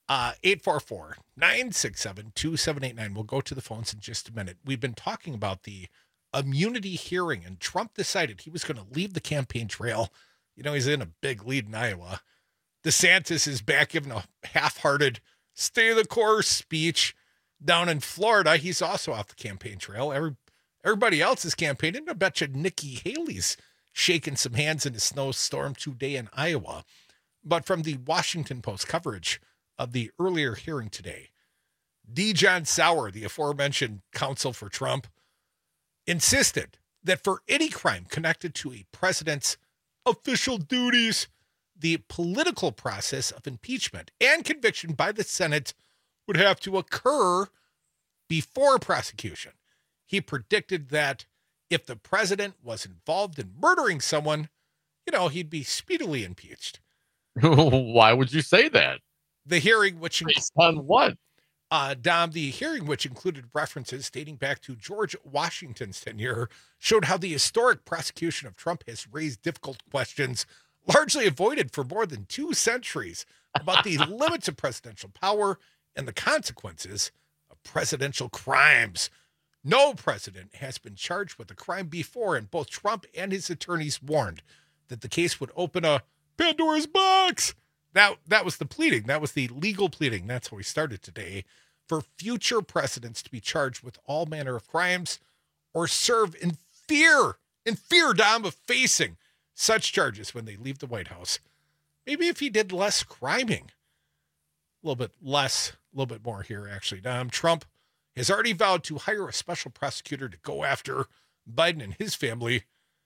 [SPEAKER 18] 844-967-2789. We'll go to the phones in just a minute. We've been talking about the immunity hearing, and Trump decided he was going to leave the campaign trail. He's in a big lead in Iowa. DeSantis is back giving a half-hearted stay the course speech down in Florida. He's also off the campaign trail. Everybody else is campaigning. I bet you Nikki Haley's shaking some hands in a snowstorm today in Iowa. But from the Washington Post coverage of the earlier hearing today, D. John Sauer, the aforementioned counsel for Trump, insisted that for any crime connected to a president's official duties, the political process of impeachment and conviction by the Senate would have to occur before prosecution. He predicted that if the president was involved in murdering someone, he'd be speedily impeached.
[SPEAKER 17] Why would you say that?
[SPEAKER 18] The hearing, which
[SPEAKER 17] based on what?
[SPEAKER 18] Dom, the hearing, which included references dating back to George Washington's tenure, showed how the historic prosecution of Trump has raised difficult questions, largely avoided for more than 2 centuries, about the limits of presidential power and the consequences of presidential crimes. No president has been charged with a crime before, and both Trump and his attorneys warned that the case would open a Pandora's box. That was the pleading. That was the legal pleading. That's how we started today. For future presidents to be charged with all manner of crimes or serve in fear, Dom, of facing such charges when they leave the White House. Maybe if he did less criming. A little bit more here, actually. Dom, Trump has already vowed to hire a special prosecutor to go after Biden and his family.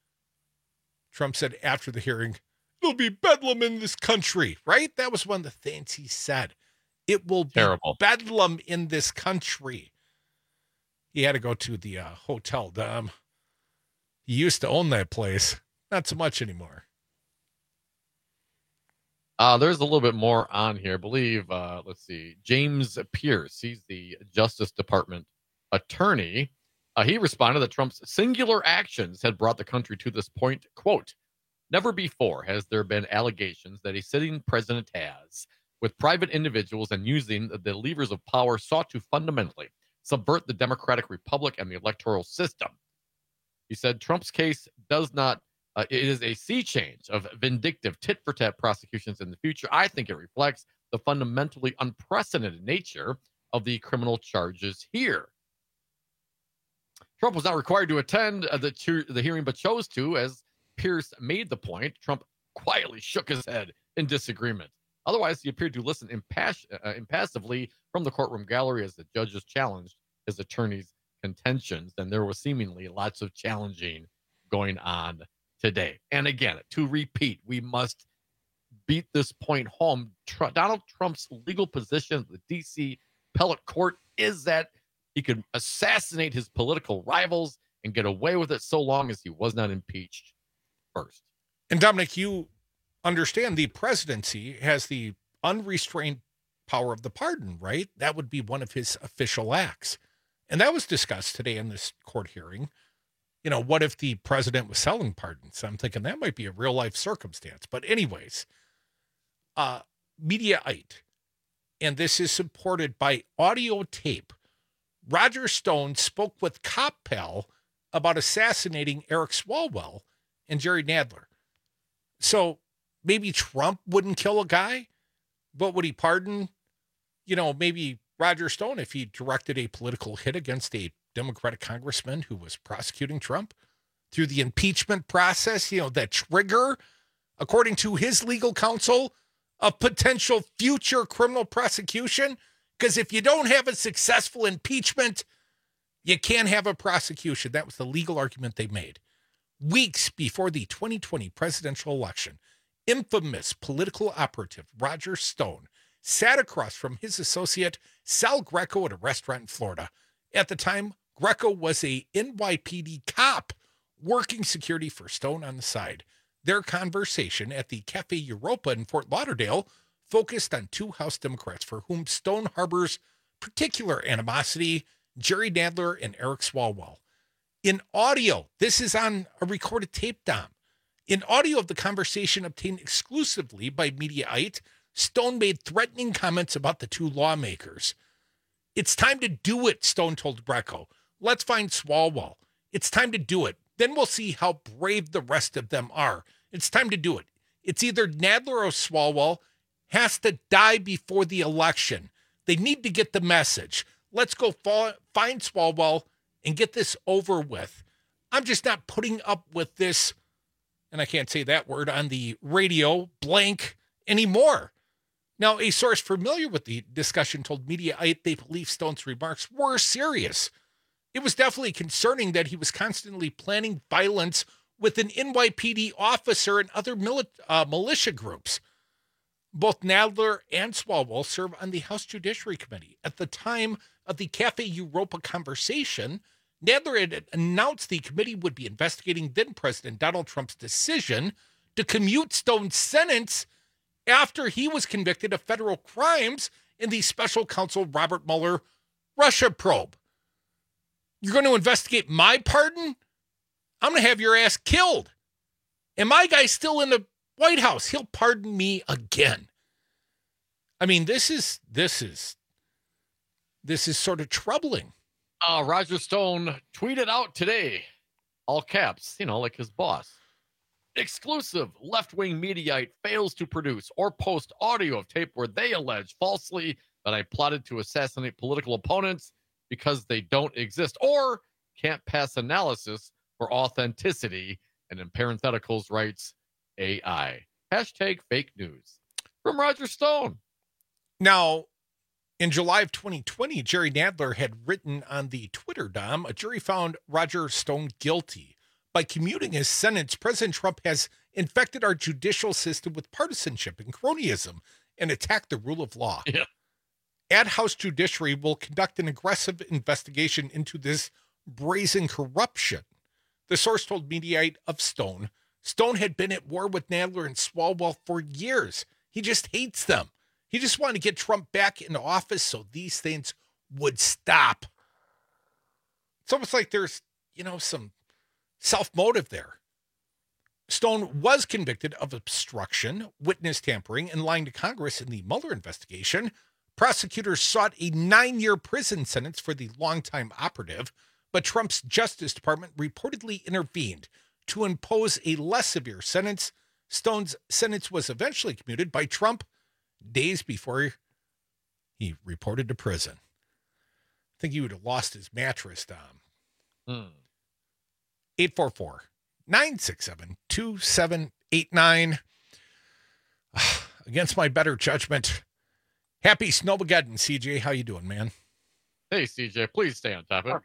[SPEAKER 18] Trump said after the hearing, "There'll be bedlam in this country," right? That was one of the things he said. It will be bedlam in this country. He had to go to the hotel, Dom. He used to own that place. Not so much anymore.
[SPEAKER 17] There's a little bit more on here. I believe, let's see, James Pierce, he's the Justice Department attorney. He responded that Trump's singular actions had brought the country to this point. Quote, "Never before has there been allegations that a sitting president has, with private individuals and using the levers of power, sought to fundamentally subvert the democratic republic and the electoral system." He said Trump's case does not, it is a sea change of vindictive tit-for-tat prosecutions in the future. I think it reflects the fundamentally unprecedented nature of the criminal charges here. Trump was not required to attend the hearing, but chose to, as Pierce made the point. Trump quietly shook his head in disagreement. Otherwise, he appeared to listen impassively from the courtroom gallery as the judges challenged his attorney's contentions, and there was seemingly lots of challenging going on today. And again, to repeat, we must beat this point home. Donald Trump's legal position at the D.C. appellate court is that he could assassinate his political rivals and get away with it so long as he was not impeached first.
[SPEAKER 18] And Dominic, you understand the presidency has the unrestrained power of the pardon, right? That would be one of his official acts. And that was discussed today in this court hearing. You know, what if the president was selling pardons? I'm thinking that might be a real life circumstance. But anyways, Mediaite, and this is supported by audio tape. Roger Stone spoke with Cop Pal about assassinating Eric Swalwell and Jerry Nadler. So maybe Trump wouldn't kill a guy, but would he pardon, you know, maybe Roger Stone if he directed a political hit against a Democratic congressman who was prosecuting Trump through the impeachment process, you know, that trigger, according to his legal counsel, of potential future criminal prosecution? Because if you don't have a successful impeachment, you can't have a prosecution. That was the legal argument they made. Weeks before the 2020 presidential election, infamous political operative Roger Stone sat across from his associate Sal Greco at a restaurant in Florida. At the time, Greco was a NYPD cop working security for Stone on the side. Their conversation at the Cafe Europa in Fort Lauderdale focused on two House Democrats for whom Stone harbors particular animosity, Jerry Nadler and Eric Swalwell. In audio, this is on a recorded tape, Dom. In audio of the conversation obtained exclusively by Mediaite, Stone made threatening comments about the two lawmakers. It's time to do it, Stone told Greco. Let's find Swalwell. It's time to do it. Then we'll see how brave the rest of them are. It's time to do it. It's either Nadler or Swalwell has to die before the election. They need to get the message. Let's go find Swalwell and get this over with. I'm just not putting up with this, and I can't say that word on the radio, blank, anymore. Now, a source familiar with the discussion told Mediaite they believe Stone's remarks were serious. It was definitely concerning that he was constantly planning violence with an NYPD officer and other militia groups. Both Nadler and Swalwell serve on the House Judiciary Committee. At the time of the Cafe Europa conversation, Nadler had announced the committee would be investigating then-President Donald Trump's decision to commute Stone's sentence after he was convicted of federal crimes in the special counsel Robert Mueller Russia probe. You're going to investigate my pardon? I'm going to have your ass killed. And my guy's still in the White House. He'll pardon me again. I mean, this is sort of troubling.
[SPEAKER 17] Roger Stone tweeted out today, all caps, you know, like his boss. Exclusive left-wing Mediaite fails to produce or post audio of tape where they allege falsely that I plotted to assassinate political opponents because they don't exist or can't pass analysis for authenticity, and in parentheticals writes AI. Hashtag fake news. From Roger Stone.
[SPEAKER 18] Now, in July of 2020, Jerry Nadler had written on the Twitter, Dom, a jury found Roger Stone guilty. By commuting his sentence, President Trump has infected our judicial system with partisanship and cronyism and attacked the rule of law.
[SPEAKER 17] Yeah.
[SPEAKER 18] At House Judiciary will conduct an aggressive investigation into this brazen corruption. The source told Mediaite of Stone. Stone had been at war with Nadler and Swalwell for years. He just hates them. He just wanted to get Trump back in office so these things would stop. It's almost like there's, you know, some self-motive there. Stone was convicted of obstruction, witness tampering, and lying to Congress in the Mueller investigation. Prosecutors sought a 9-year prison sentence for the longtime operative, but Trump's Justice Department reportedly intervened to impose a less severe sentence. Stone's sentence was eventually commuted by Trump days before he reported to prison. I think he would have lost his mattress, Dom. 844-967-2789. Against my better judgment. Happy Snowmageddon, CJ. How you doing, man?
[SPEAKER 17] Hey, CJ, please stay on topic.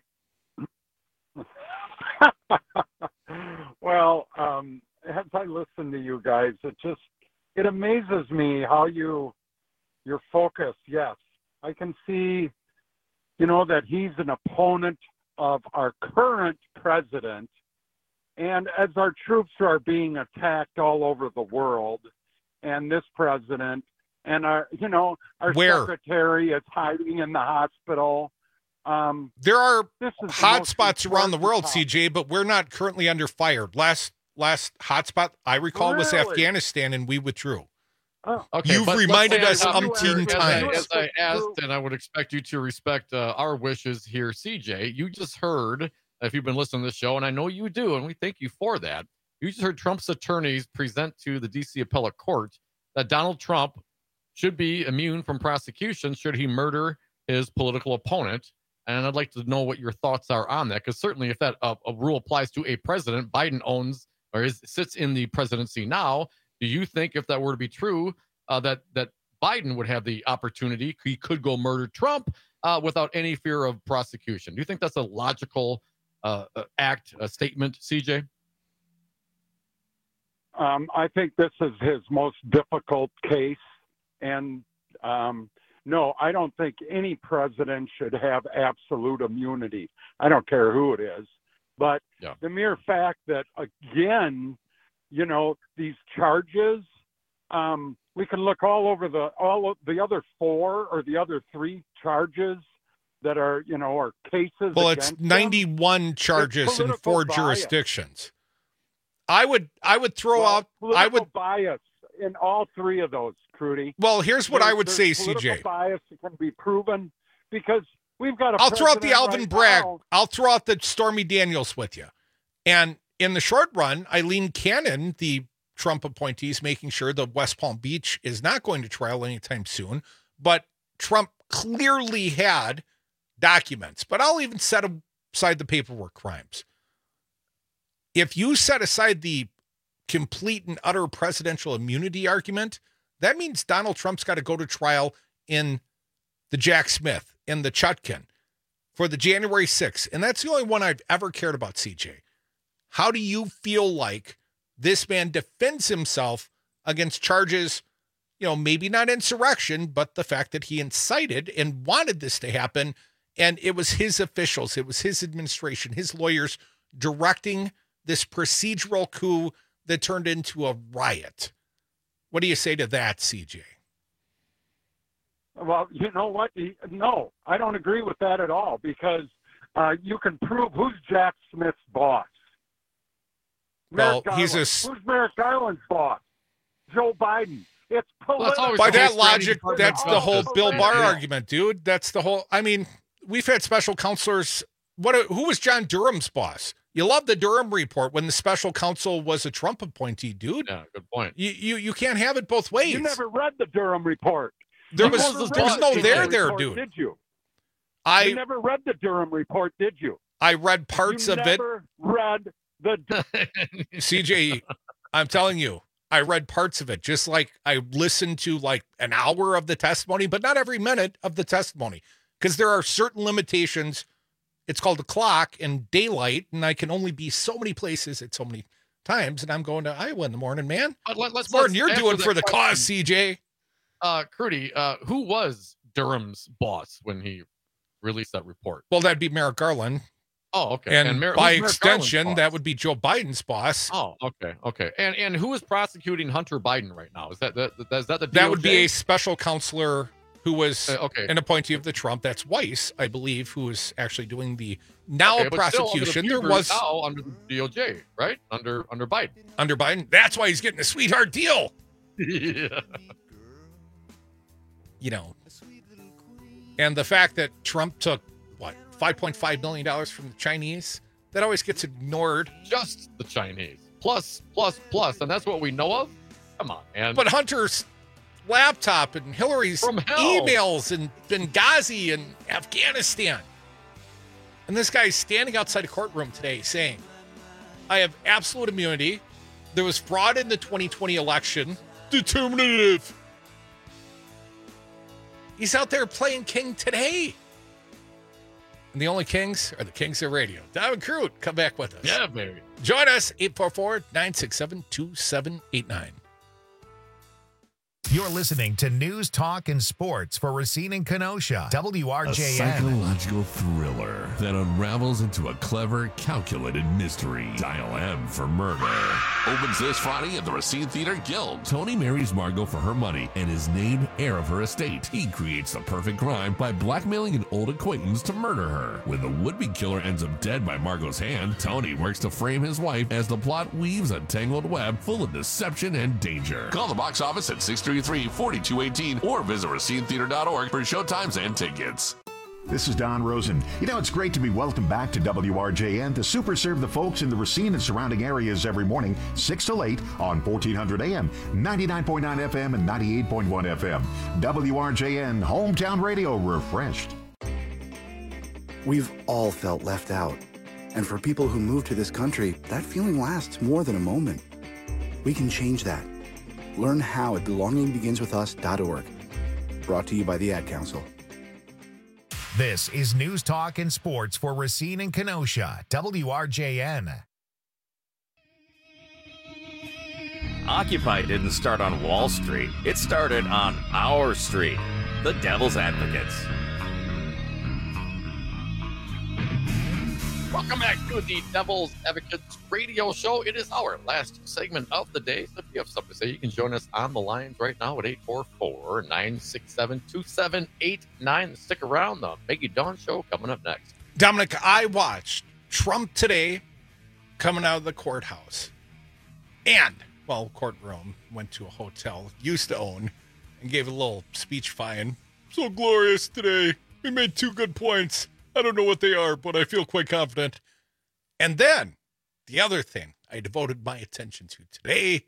[SPEAKER 8] Well, as I listen to you guys, it amazes me how you're focused. Yes, I can see, that he's an opponent of our current president. And as our troops are being attacked all over the world, and this president, and our
[SPEAKER 18] Where?
[SPEAKER 8] secretary is hiding in the hospital.
[SPEAKER 18] There are
[SPEAKER 8] this is the
[SPEAKER 18] hot
[SPEAKER 8] most
[SPEAKER 18] spots around the
[SPEAKER 8] important
[SPEAKER 18] world,
[SPEAKER 8] topic.
[SPEAKER 18] CJ, but we're not currently under fire. Last hotspot I recall was
[SPEAKER 8] Really?
[SPEAKER 18] Afghanistan, and we withdrew.
[SPEAKER 17] Okay,
[SPEAKER 18] You've
[SPEAKER 17] but let's
[SPEAKER 18] reminded
[SPEAKER 17] say
[SPEAKER 18] us umpteen times.
[SPEAKER 17] As I asked, and I would expect you to respect our wishes here, CJ. You just heard, if you've been listening to this show, and I know you do, and we thank you for that. You just heard Trump's attorneys present to the D.C. Appellate Court that Donald Trump should be immune from prosecution should he murder his political opponent. And I'd like to know what your thoughts are on that, because certainly if that a rule applies to a president, Biden owns or sits in the presidency now. Do you think if that were to be true, that Biden would have the opportunity, he could go murder Trump without any fear of prosecution? Do you think that's a logical statement, CJ?
[SPEAKER 8] I think this is his most difficult case. And no, I don't think any president should have absolute immunity. I don't care who it is. But the mere fact that, again, these charges, we can look all of the other 4 or the other 3 charges that are, are cases.
[SPEAKER 18] Well, it's 91 charges in 4 jurisdictions. I would throw out
[SPEAKER 8] bias in all 3 of those, Crudy.
[SPEAKER 18] Well, here's what I would say,
[SPEAKER 8] political
[SPEAKER 18] CJ.
[SPEAKER 8] Bias can be proven because we've got a.
[SPEAKER 18] I'll throw out the Alvin
[SPEAKER 8] right
[SPEAKER 18] Bragg.
[SPEAKER 8] now.
[SPEAKER 18] I'll throw out the Stormy Daniels with you. And in the short run, Eileen Cannon, the Trump appointee, is making sure that West Palm Beach is not going to trial anytime soon. But Trump clearly had documents. But I'll even set aside the paperwork crimes. If you set aside the complete and utter presidential immunity argument, that means Donald Trump's got to go to trial in the Jack Smith, in the Chutkan, for the January 6th. And that's the only one I've ever cared about, CJ. How do you feel like this man defends himself against charges, maybe not insurrection, but the fact that he incited and wanted this to happen, and it was his officials, it was his administration, his lawyers directing this procedural coup that turned into a riot? What do you say to that, CJ?
[SPEAKER 8] Well, you know what? No, I don't agree with that at all because you can prove who's Jack Smith's boss.
[SPEAKER 18] Well,
[SPEAKER 8] who's Merrick Garland's boss? Joe Biden. It's political.
[SPEAKER 18] By that logic, that's the whole Bill Barr argument, dude. That's the whole. I mean, we've had special counselors. Who was John Durham's boss? You love the Durham report when the special counsel was a Trump appointee, dude.
[SPEAKER 17] Yeah, good point.
[SPEAKER 18] You can't have it both ways.
[SPEAKER 8] You never read the Durham report.
[SPEAKER 18] There was no there, dude.
[SPEAKER 8] Did you?
[SPEAKER 18] You
[SPEAKER 8] never read the Durham report, did you?
[SPEAKER 18] I read parts of it.
[SPEAKER 8] Never read the
[SPEAKER 18] CJ, I'm telling you, I read parts of it. Just like I listened to like an hour of the testimony, but not every minute of the testimony, because there are certain limitations. It's called the clock and daylight, and I can only be so many places at so many times. And I'm going to Iowa in the morning, man.
[SPEAKER 17] It's
[SPEAKER 18] more than you're doing for the cause, CJ.
[SPEAKER 17] Crudy, who was Durham's boss when he released that report?
[SPEAKER 18] Well, that'd be Merrick Garland.
[SPEAKER 17] Oh, okay.
[SPEAKER 18] And by extension, that would be Joe Biden's boss.
[SPEAKER 17] Oh, okay. And who is prosecuting Hunter Biden right now? Is that the DOJ?
[SPEAKER 18] That would be a special counselor who was an appointee of the Trump. That's Weiss, I believe, who is actually doing the prosecution. There was
[SPEAKER 17] now under the DOJ, right? Under Biden.
[SPEAKER 18] Under Biden. That's why he's getting a sweetheart deal.
[SPEAKER 17] Yeah.
[SPEAKER 18] And the fact that Trump took $5.5 million from the Chinese, that always gets ignored.
[SPEAKER 17] Just the Chinese. Plus. And that's what we know of? Come on, man.
[SPEAKER 18] But Hunter's laptop and Hillary's emails in Benghazi and Afghanistan. And this guy's standing outside a courtroom today saying, I have absolute immunity. There was fraud in the 2020 election. Determinative. He's out there playing king today. And the only kings are the kings of radio. Diamond Crude, come back with us.
[SPEAKER 17] Yeah, baby.
[SPEAKER 18] Join us, 844-967-2789.
[SPEAKER 15] You're listening to News, Talk, and Sports for Racine and Kenosha. WRJN.
[SPEAKER 2] A psychological thriller that unravels into a clever, calculated mystery. Dial M for Murder. Opens this Friday at the Racine Theater Guild. Tony marries Margot for her money and is named heir of her estate. He creates the perfect crime by blackmailing an old acquaintance to murder her. When the would-be killer ends up dead by Margot's hand, Tony works to frame his wife as the plot weaves a tangled web full of deception and danger. Call the box office at 633-4218 or visit RacineTheater.org for showtimes and tickets.
[SPEAKER 16] This is Don Rosen. You know, it's great to be welcomed back to WRJN to super serve the folks in the Racine and surrounding areas every morning, 6 till 8 on 1400 AM, 99.9 FM, and 98.1 FM. WRJN, hometown radio refreshed.
[SPEAKER 21] We've all felt left out. And for people who move to this country, that feeling lasts more than a moment. We can change that. Learn how at belongingbeginswithus.org. Brought to you by the Ad Council.
[SPEAKER 15] This is News, Talk, and Sports for Racine and Kenosha. WRJN.
[SPEAKER 24] Occupy didn't start on Wall Street. It started on our street, the Devil's Advocates.
[SPEAKER 17] Welcome back to the Devil's Advocates radio show. It is our last segment of the day. So if you have something to say, you can join us on the lines right now at 844-967-2789. Stick around. The Maggie Dawn Show coming up next.
[SPEAKER 18] Dominic, I watched Trump today coming out of the courthouse. And, well, courtroom, went to a hotel, used to own, and gave a little speech fine. So glorious today. We made 2 good points. I don't know what they are, but I feel quite confident. And then, the other thing I devoted my attention to today,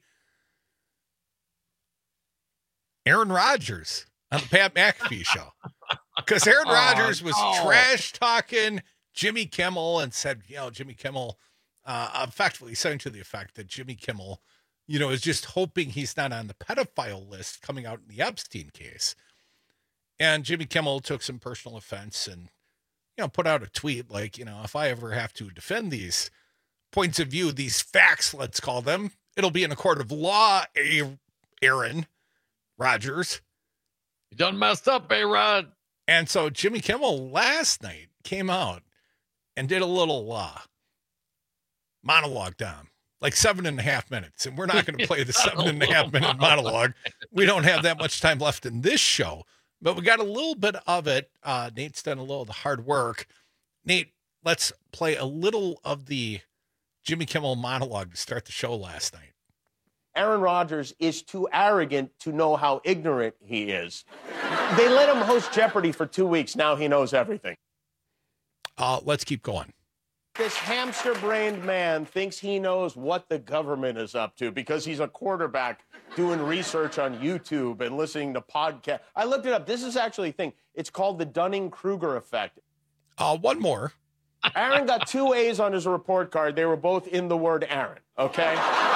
[SPEAKER 18] Aaron Rodgers on the Pat McAfee show. Because Aaron Rodgers was trash-talking Jimmy Kimmel and said, Jimmy Kimmel, effectively saying to the effect that Jimmy Kimmel, is just hoping he's not on the pedophile list coming out in the Epstein case. And Jimmy Kimmel took some personal offense and put out a tweet like, if I ever have to defend these points of view, these facts, let's call them, it'll be in a court of law, Aaron Rodgers.
[SPEAKER 17] You done messed up, A-Rod.
[SPEAKER 18] And so Jimmy Kimmel last night came out and did a little monologue down, like 7.5 minutes. And we're not going to play the 7.5 minute monologue. We don't have that much time left in this show. But we got a little bit of it. Nate's done a little of the hard work. Nate, let's play a little of the Jimmy Kimmel monologue to start the show last night.
[SPEAKER 22] Aaron Rodgers is too arrogant to know how ignorant he is. They let him host Jeopardy for 2 weeks. Now he knows everything.
[SPEAKER 18] Let's keep going.
[SPEAKER 22] This hamster-brained man thinks he knows what the government is up to because he's a quarterback doing research on YouTube and listening to podcasts. I looked it up. This is actually a thing. It's called the Dunning-Kruger effect.
[SPEAKER 18] One more.
[SPEAKER 22] Aaron got 2 A's on his report card. They were both in the word Aaron, okay?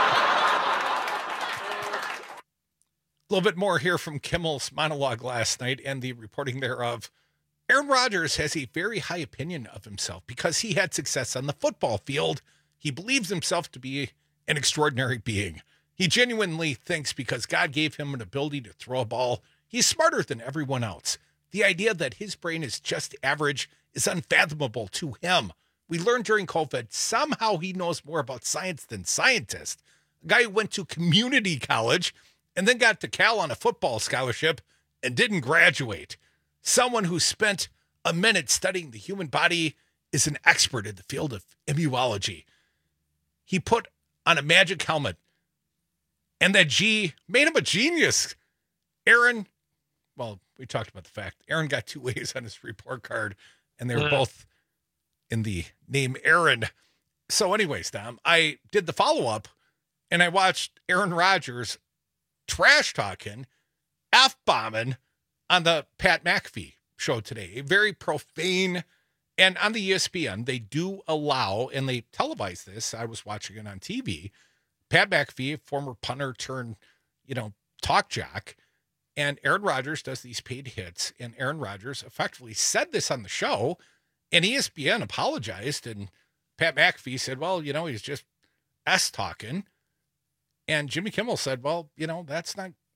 [SPEAKER 18] A little bit more here from Kimmel's monologue last night and the reporting thereof. Aaron Rodgers has a very high opinion of himself because he had success on the football field. He believes himself to be an extraordinary being. He genuinely thinks because God gave him an ability to throw a ball, he's smarter than everyone else. The idea that his brain is just average is unfathomable to him. We learned during COVID, somehow he knows more about science than scientists. A guy who went to community college and then got to Cal on a football scholarship and didn't graduate. Someone who spent a minute studying the human body is an expert in the field of immunology. He put on a magic helmet, and that G made him a genius. Aaron, well, we talked about the fact Aaron got 2 A's on his report card, and they were both in the name Aaron. So anyways, Dom, I did the follow-up, and I watched Aaron Rodgers trash-talking, F-bombing, on the Pat McAfee show today. Very profane. And on the ESPN, they do allow, and they televise this. I was watching it on TV. Pat McAfee, former punter turned, talk jock. And Aaron Rodgers does these paid hits. And Aaron Rodgers effectively said this on the show. And ESPN apologized. And Pat McAfee said, well, he's just S-talking. And Jimmy Kimmel said, well, that's not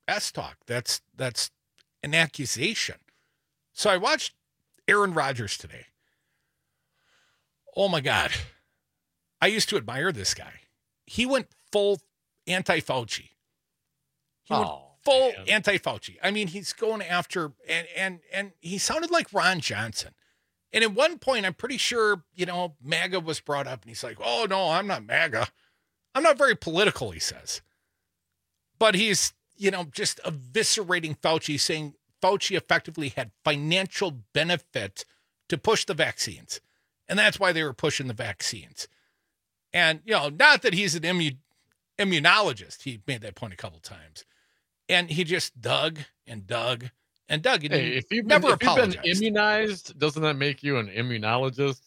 [SPEAKER 18] S-talk. That's an accusation. So I watched Aaron Rodgers today. Oh, my God. I used to admire this guy. He went full anti-Fauci. Full anti-Fauci. I mean, he's going after, and he sounded like Ron Johnson. And at one point, I'm pretty sure, MAGA was brought up, and he's like, oh, no, I'm not MAGA. I'm not very political, he says. But he's, just eviscerating Fauci, saying Fauci effectively had financial benefit to push the vaccines. And that's why they were pushing the vaccines. And, not that he's an immunologist. He made that point a couple times. And he just dug and dug and dug. And
[SPEAKER 17] if you've
[SPEAKER 18] never
[SPEAKER 17] been immunized, doesn't that make you an immunologist?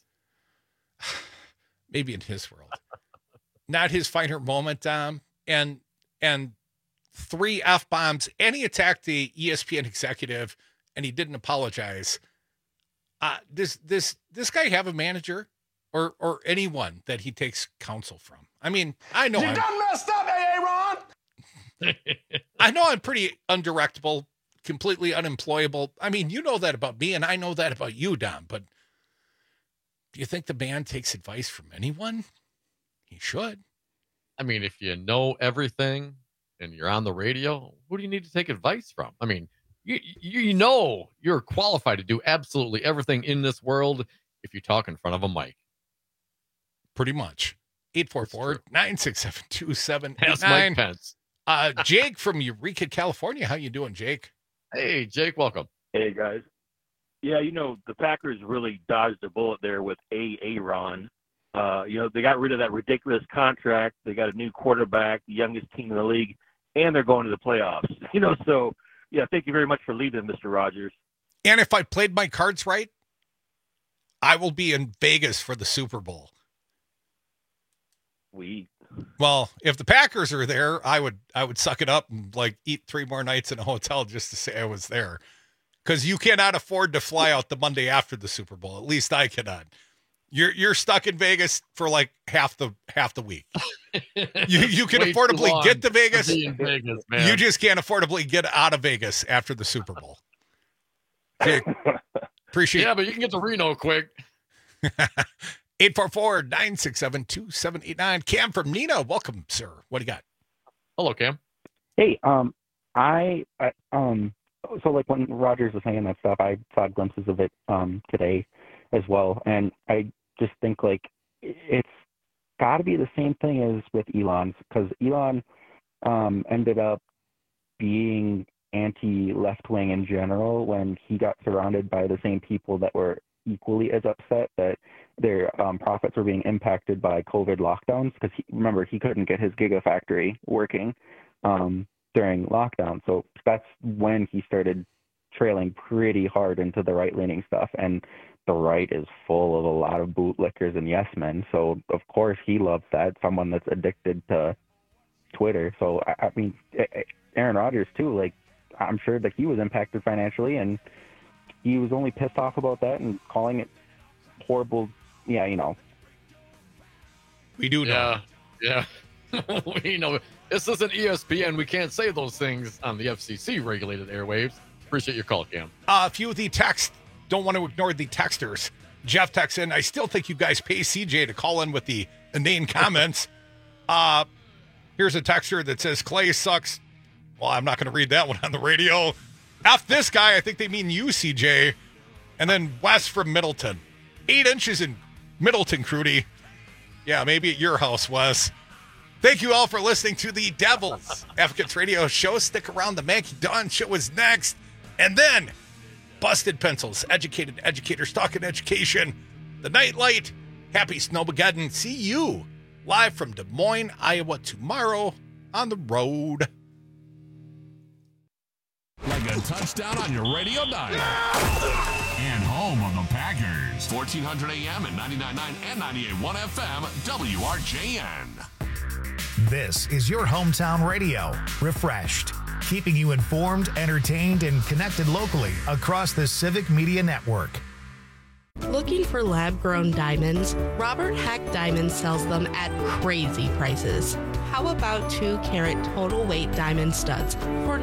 [SPEAKER 18] Maybe in his world. Not his finer moment, and 3 F-bombs, and he attacked the ESPN executive, and he didn't apologize. Does this guy have a manager or anyone that he takes counsel from? I mean, I know
[SPEAKER 1] you done messed up, Aaron.
[SPEAKER 18] I know I'm pretty undirectable, completely unemployable. I mean, you know that about me, and I know that about you, Dom. But do you think the man takes advice from anyone? He should.
[SPEAKER 17] I mean, if you know everything and you're on the radio, who do you need to take advice from? I mean, you're qualified to do absolutely everything in this world if you talk in front of a mic.
[SPEAKER 18] Pretty much. 844-967-2789.
[SPEAKER 17] That's Mike Pence.
[SPEAKER 18] Jake from Eureka, California. How you doing, Jake?
[SPEAKER 17] Hey, Jake, welcome.
[SPEAKER 3] Hey, guys. Yeah, the Packers really dodged a bullet there with Aaron. They got rid of that ridiculous contract. They got a new quarterback, the youngest team in the league, and they're going to the playoffs. So, yeah, thank you very much for leading, Mr. Rodgers.
[SPEAKER 18] And if I played my cards right, I will be in Vegas for the Super Bowl. Well, if the Packers are there, I would suck it up and eat 3 more nights in a hotel just to say I was there. Because you cannot afford to fly out the Monday after the Super Bowl. At least I cannot. You're stuck in Vegas for half the week. You can affordably get to Vegas.
[SPEAKER 17] Vegas, man.
[SPEAKER 18] You just can't affordably get out of Vegas after the Super Bowl. Jake, appreciate it.
[SPEAKER 17] Yeah, but you can get to Reno quick.
[SPEAKER 18] 844-967-2789. Cam from Nina. Welcome, sir. What do you got?
[SPEAKER 17] Hello, Cam.
[SPEAKER 19] Hey, so when Rodgers was saying that stuff, I saw glimpses of it today as well. And I just think it's got to be the same thing as with Elon's, because Elon ended up being anti-left wing in general when he got surrounded by the same people that were equally as upset that their profits were being impacted by COVID lockdowns, because remember, he couldn't get his Gigafactory working during lockdown. So that's when he started trailing pretty hard into the right-leaning stuff. And the right is full of a lot of bootlickers and yes men. So, of course, he loves that, someone that's addicted to Twitter. So, I mean, Aaron Rodgers, too, I'm sure that he was impacted financially, and he was only pissed off about that and calling it horrible. Yeah,
[SPEAKER 18] We do know.
[SPEAKER 17] Yeah. We know. This isn't ESPN. We can't say those things on the FCC-regulated airwaves. Appreciate your call, Cam.
[SPEAKER 18] A few of the texts, don't want to ignore the texters. Jeff texts in, I still think you guys pay CJ to call in with the inane comments. Here's a texter that says, Clay sucks. Well, I'm not going to read that one on the radio. F this guy, I think they mean you, CJ. And then Wes from Middleton. 8 inches in Middleton, Crudy. Yeah, maybe at your house, Wes. Thank you all for listening to the Devil's Advocates Radio Show. Stick around. The Mackey Dawn Show is next. And then Busted Pencils, Educated Educators Talking Education, The Nightlight, Happy Snowmageddon. See you live from Des Moines, Iowa tomorrow on the road.
[SPEAKER 2] Like a touchdown on your radio dial. And home of the Packers. 1400 AM and 99.9 and 98.1 FM, WRJN.
[SPEAKER 15] This is your hometown radio, refreshed, keeping you informed, entertained, and connected locally across the Civic Media Network.
[SPEAKER 20] Looking for lab-grown diamonds? Robert Hack Diamonds sells them at crazy prices.
[SPEAKER 7] how about 2-carat total weight diamond studs for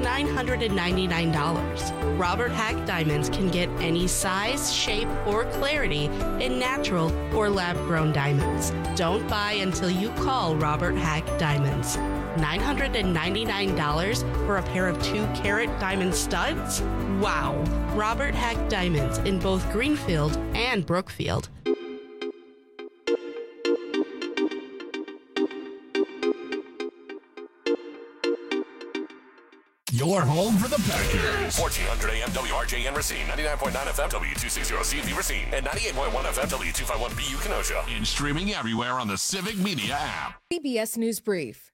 [SPEAKER 7] $999? Robert Hack Diamonds can get any size, shape, or clarity in natural or lab-grown diamonds. Don't buy until you call Robert Hack Diamonds. $999 for a pair of 2-carat diamond studs? Wow! Robert Hack Diamonds in both Greenfield and Brookfield.
[SPEAKER 2] Your home for the Packers.
[SPEAKER 9] 1400 AM WRJN Racine, 99.9 FM W260CV Racine, and 98.1 FM W251BU Kenosha.
[SPEAKER 2] And streaming everywhere on the Civic Media app.
[SPEAKER 10] CBS News Brief.